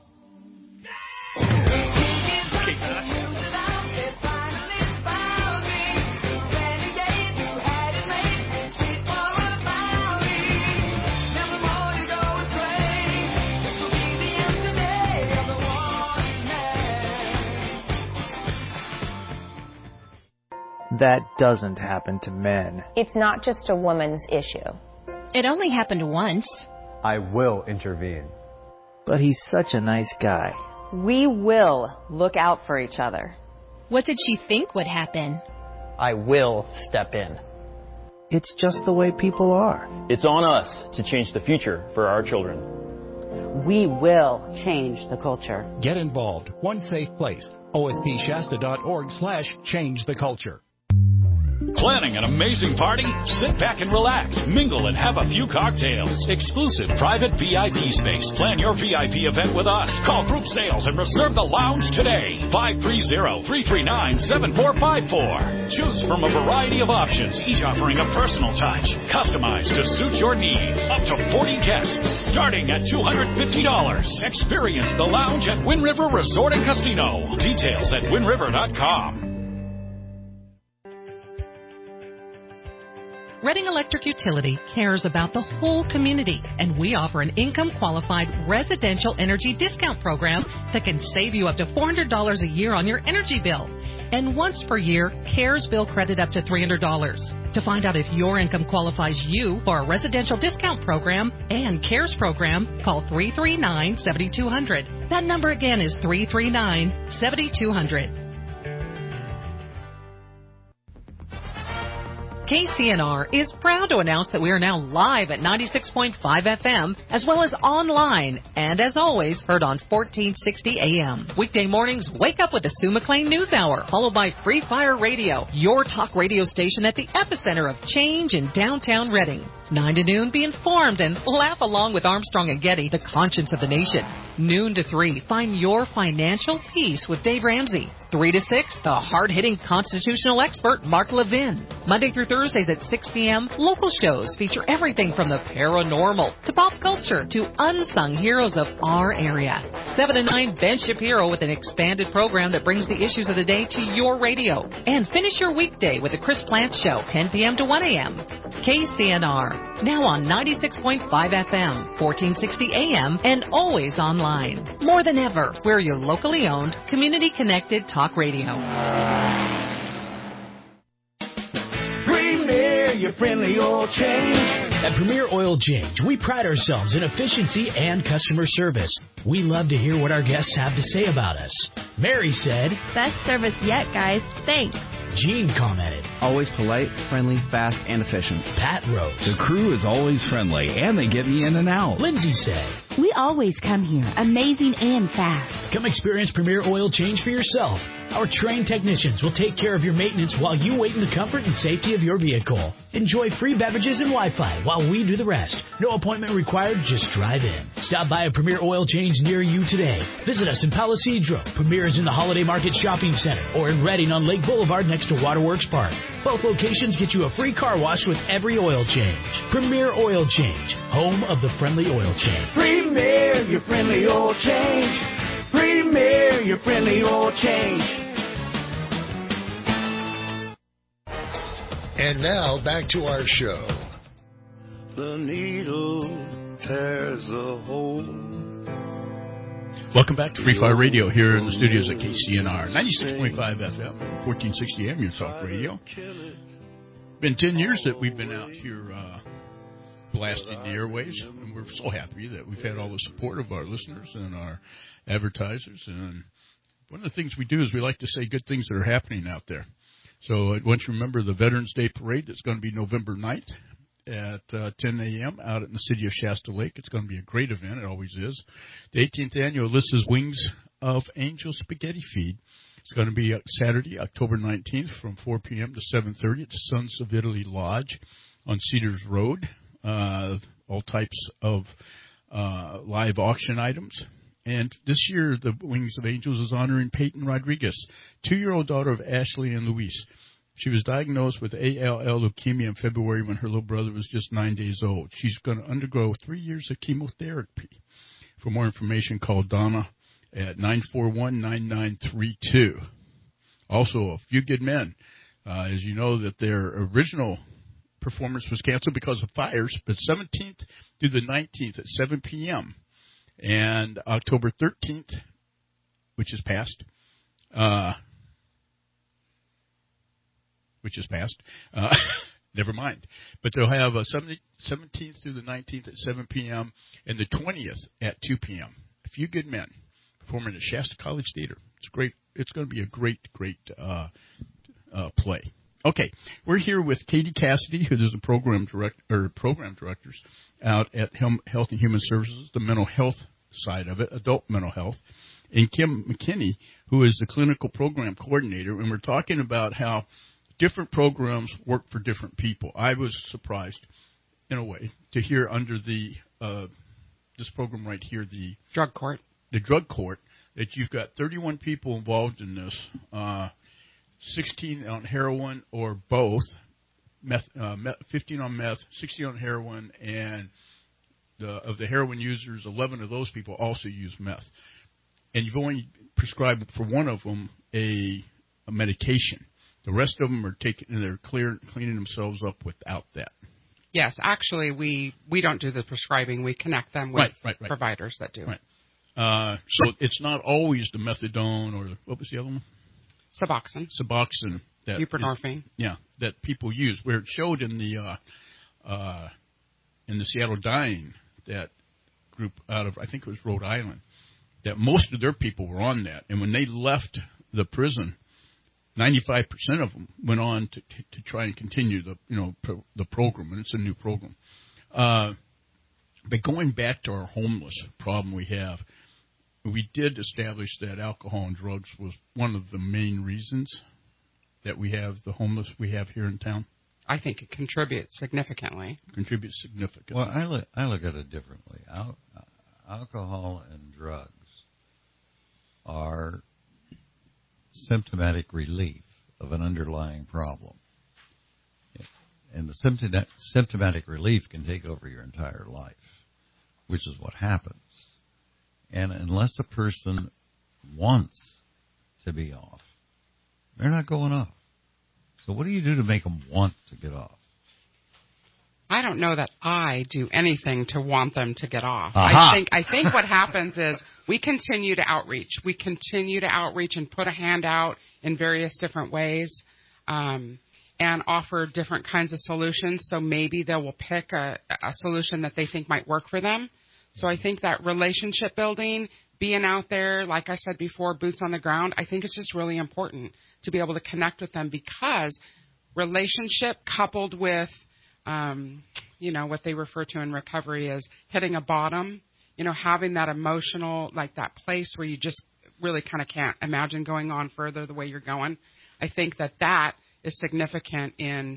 That doesn't happen to men. It's not just a woman's issue. It only happened once. I will intervene. But he's such a nice guy. We will look out for each other. What did she think would happen? I will step in. It's just the way people are. It's on us to change the future for our children. We will change the culture. Get involved. One safe place. OSPShasta.org/change the culture. Planning an amazing party? Sit back and relax, mingle, and have a few cocktails. Exclusive private VIP space. Plan your VIP event with us. Call Group Sales and reserve the lounge today. 530-339-7454. Choose from a variety of options, each offering a personal touch, customized to suit your needs. Up to 40 guests, starting at $250. Experience the lounge at Wind River Resort and Casino. Details at windriver.com. Reading Electric Utility cares about the whole community, and we offer an income-qualified residential energy discount program that can save you up to $400 a year on your energy bill. And once per year, CARES bill credit up to $300. To find out if your income qualifies you for a residential discount program and CARES program, call 339-7200. That number again is 339-7200. KCNR is proud to announce that we are now live at 96.5 FM, as well as online, and as always, heard on 1460 AM. Weekday mornings, wake up with the Sue McLean News Hour, followed by Free Fire Radio, your talk radio station at the epicenter of change in downtown Reading. 9 to noon, be informed and laugh along with Armstrong and Getty, the conscience of the nation. Noon to 3, find your financial peace with Dave Ramsey. 3 to 6, the hard-hitting constitutional expert, Mark Levin. Monday through Thursdays at 6 p.m., local shows feature everything from the paranormal to pop culture to unsung heroes of our area. 7 to 9, Ben Shapiro with an expanded program that brings the issues of the day to your radio. And finish your weekday with the Chris Plant Show, 10 p.m. to 1 a.m. KCNR, now on 96.5 FM, 1460 AM, and always online. More than ever, we're your locally owned, community-connected talk radio. Premier, your friendly oil change. At Premier Oil Change, we pride ourselves in efficiency and customer service. We love to hear what our guests have to say about us. Mary said, "Best service yet, guys. Thanks." Gene commented, "Always polite, friendly, fast, and efficient." Pat wrote, "The crew is always friendly, and they get me in and out." Lindsay said, "We always come here, amazing and fast." Come experience Premier Oil Change for yourself. Our trained technicians will take care of your maintenance while you wait in the comfort and safety of your vehicle. Enjoy free beverages and Wi-Fi while we do the rest. No appointment required, just drive in. Stop by a Premier Oil Change near you today. Visit us in Palo Cedro. Premier is in the Holiday Market Shopping Center or in Reading on Lake Boulevard next to Waterworks Park. Both locations get you a free car wash with every oil change. Premier Oil Change, home of the friendly oil change. Premier, your friendly oil change. Premier, your friendly oil change. And now, back to our show. The needle tears the hole. Welcome back to Free Fire Radio here in the studios at KCNR. 96.5 FM, 1460 AM, your talk radio. Been 10 years that we've been out here blasting the airwaves, and we're so happy that we've had all the support of our listeners and our advertisers. And one of the things we do is we like to say good things that are happening out there. So I want you to remember the Veterans Day Parade that's going to be November 9th at 10 a.m. out in the city of Shasta Lake. It's going to be a great event. It always is. The 18th annual Alyssa's Wings of Angel Spaghetti Feed. It's going to be Saturday, October 19th from 4 p.m. to 7:30 at Sons of Italy Lodge on Cedars Road. All types of live auction items. And this year, the Wings of Angels is honoring Peyton Rodriguez, 2-year-old daughter of Ashley and Luis. She was diagnosed with ALL leukemia in February when her little brother was just 9 days old. She's going to undergo 3 years of chemotherapy. For more information, call Donna at 941-9932. Also, A Few Good Men. As you know, that their original performance was canceled because of fires, but 17th through the 19th at 7 p.m. And October 13th, which is past, never mind. But they'll have a 17th through the 19th at 7 p.m. and the 20th at 2 p.m. A Few Good Men performing at Shasta College Theater. It's great. It's going to be a great play. Okay, we're here with Katie Cassidy, who is the program directors out at Health and Human Services, the mental health side of it, adult mental health, and Kim McKinney, who is the clinical program coordinator. And we're talking about how different programs work for different people. I was surprised, in a way, to hear under the this program right here, the drug court, that you've got 31 people involved in this, 16 on heroin or both, 15 on meth, 16 on heroin, and of the heroin users, 11 of those people also use meth. And you've only prescribed for one of them a medication. The rest of them are they're cleaning themselves up without that. Yes, actually, we don't do the prescribing. We connect them with providers that do. Right. So it's not always the methadone or what was the other one? Suboxone. Buprenorphine. That people use. Where it showed in the Seattle Dying, that group out of, I think it was Rhode Island, that most of their people were on that. And when they left the prison, 95% of them went on to try and continue the program, and it's a new program. But going back to our homeless problem we have, we did establish that alcohol and drugs was one of the main reasons that we have the homeless we have here in town. I think it contributes significantly. Well, I look at it differently. Alcohol and drugs are symptomatic relief of an underlying problem. And the symptomatic relief can take over your entire life, which is what happens. And unless a person wants to be off, they're not going off. So what do you do to make them want to get off? I don't know that I do anything to want them to get off. Aha. I think what happens is we continue to outreach. We continue to outreach and put a hand out in various different ways and offer different kinds of solutions. So maybe they will pick a solution that they think might work for them. So I think that relationship building, being out there, like I said before, boots on the ground, I think it's just really important to be able to connect with them, because relationship coupled with what they refer to in recovery as hitting a bottom, having that emotional, like that place where you just really kind of can't imagine going on further the way you're going. I think that is significant in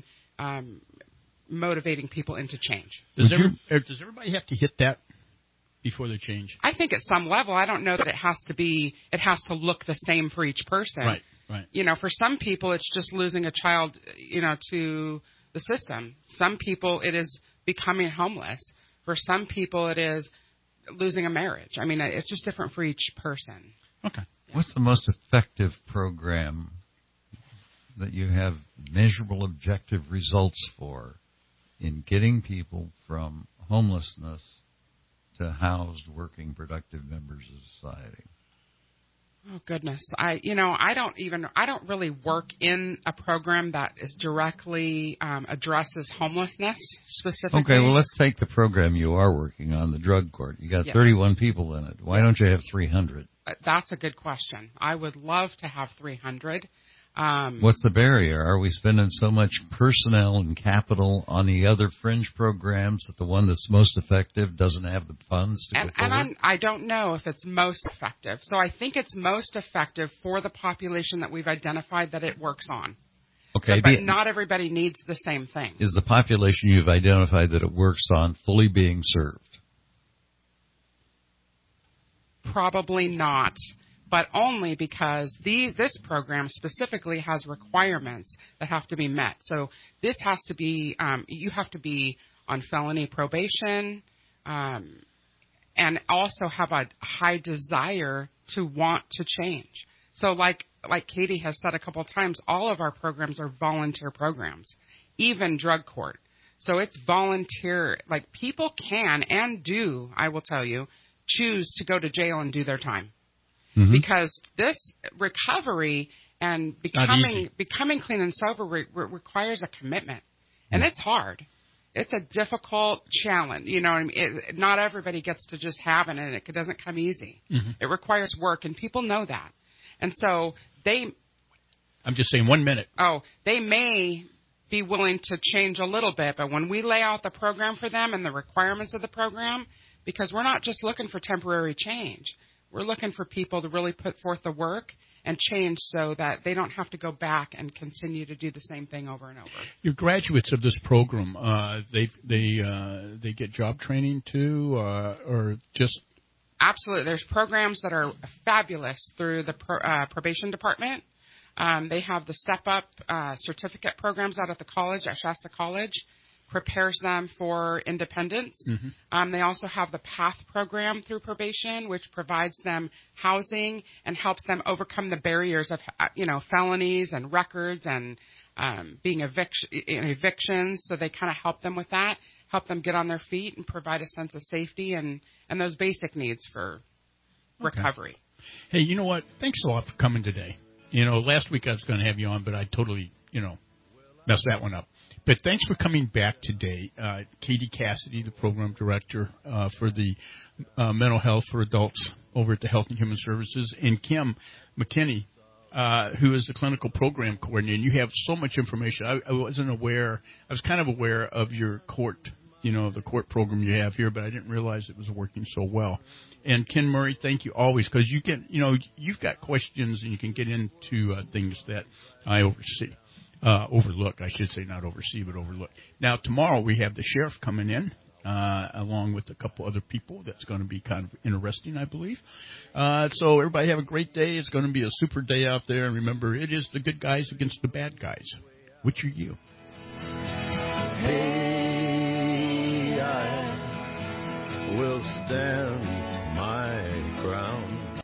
motivating people into change. Does everybody have to hit that before they change? I think at some level. I don't know that it has to look the same for each person. Right. For some people, it's just losing a child, to the system. Some people, it is becoming homeless. For some people, it is losing a marriage. I mean, it's just different for each person. Okay. Yeah. What's the most effective program that you have measurable objective results for in getting people from homelessness to housed, working, productive members of society? Oh goodness. I don't really work in a program that is directly addresses homelessness specifically. Okay, well, let's take the program you are working on, the drug court. You got 31 people in it. Why don't you have 300? That's a good question. I would love to have 300. What's the barrier? Are we spending so much personnel and capital on the other fringe programs that the one that's most effective doesn't have the funds to go forward? And I don't know if it's most effective. So I think it's most effective for the population that we've identified that it works on. Okay, but not everybody needs the same thing. Is the population you've identified that it works on fully being served? Probably not. But only because this program specifically has requirements that have to be met. So this has to be, you have to be on felony probation and also have a high desire to want to change. So like Katie has said a couple of times, all of our programs are volunteer programs, even drug court. So it's volunteer. Like people can and do, I will tell you, choose to go to jail and do their time. Mm-hmm. Because this recovery and becoming clean and sober requires a commitment. And it's hard. It's a difficult challenge. You know what I mean? Not everybody gets to just have it, and it doesn't come easy. Mm-hmm. It requires work, and people know that. And so I'm just saying 1 minute. Oh, they may be willing to change a little bit, but when we lay out the program for them and the requirements of the program, because we're not just looking for temporary change. We're looking for people to really put forth the work and change so that they don't have to go back and continue to do the same thing over and over. Your graduates of this program, they get job training too, or just? Absolutely. There's programs that are fabulous through the probation department. They have the Step Up certificate programs out at the college, at Shasta College, prepares them for independence. Mm-hmm. They also have the PATH program through probation, which provides them housing and helps them overcome the barriers of, felonies and records and being evictions. So they kind of help them with that, help them get on their feet and provide a sense of safety and those basic needs for recovery. Hey, you know what? Thanks a lot for coming today. Last week I was going to have you on, but I totally, messed that one up. But thanks for coming back today. Katie Cassidy, the program director for the mental health for adults over at the Health and Human Services, and Kim McKinney, who is the clinical program coordinator. And you have so much information. I wasn't aware. I was kind of aware of your court, the court program you have here, but I didn't realize it was working so well. And Ken Murray, thank you always, because you can, you've got questions and you can get into things that I overlook. I should say not oversee, but overlook. Now, tomorrow we have the sheriff coming in, along with a couple other people. That's going to be kind of interesting, I believe. So everybody have a great day. It's going to be a super day out there. And remember, it is the good guys against the bad guys. Which are you? Hey, I will stand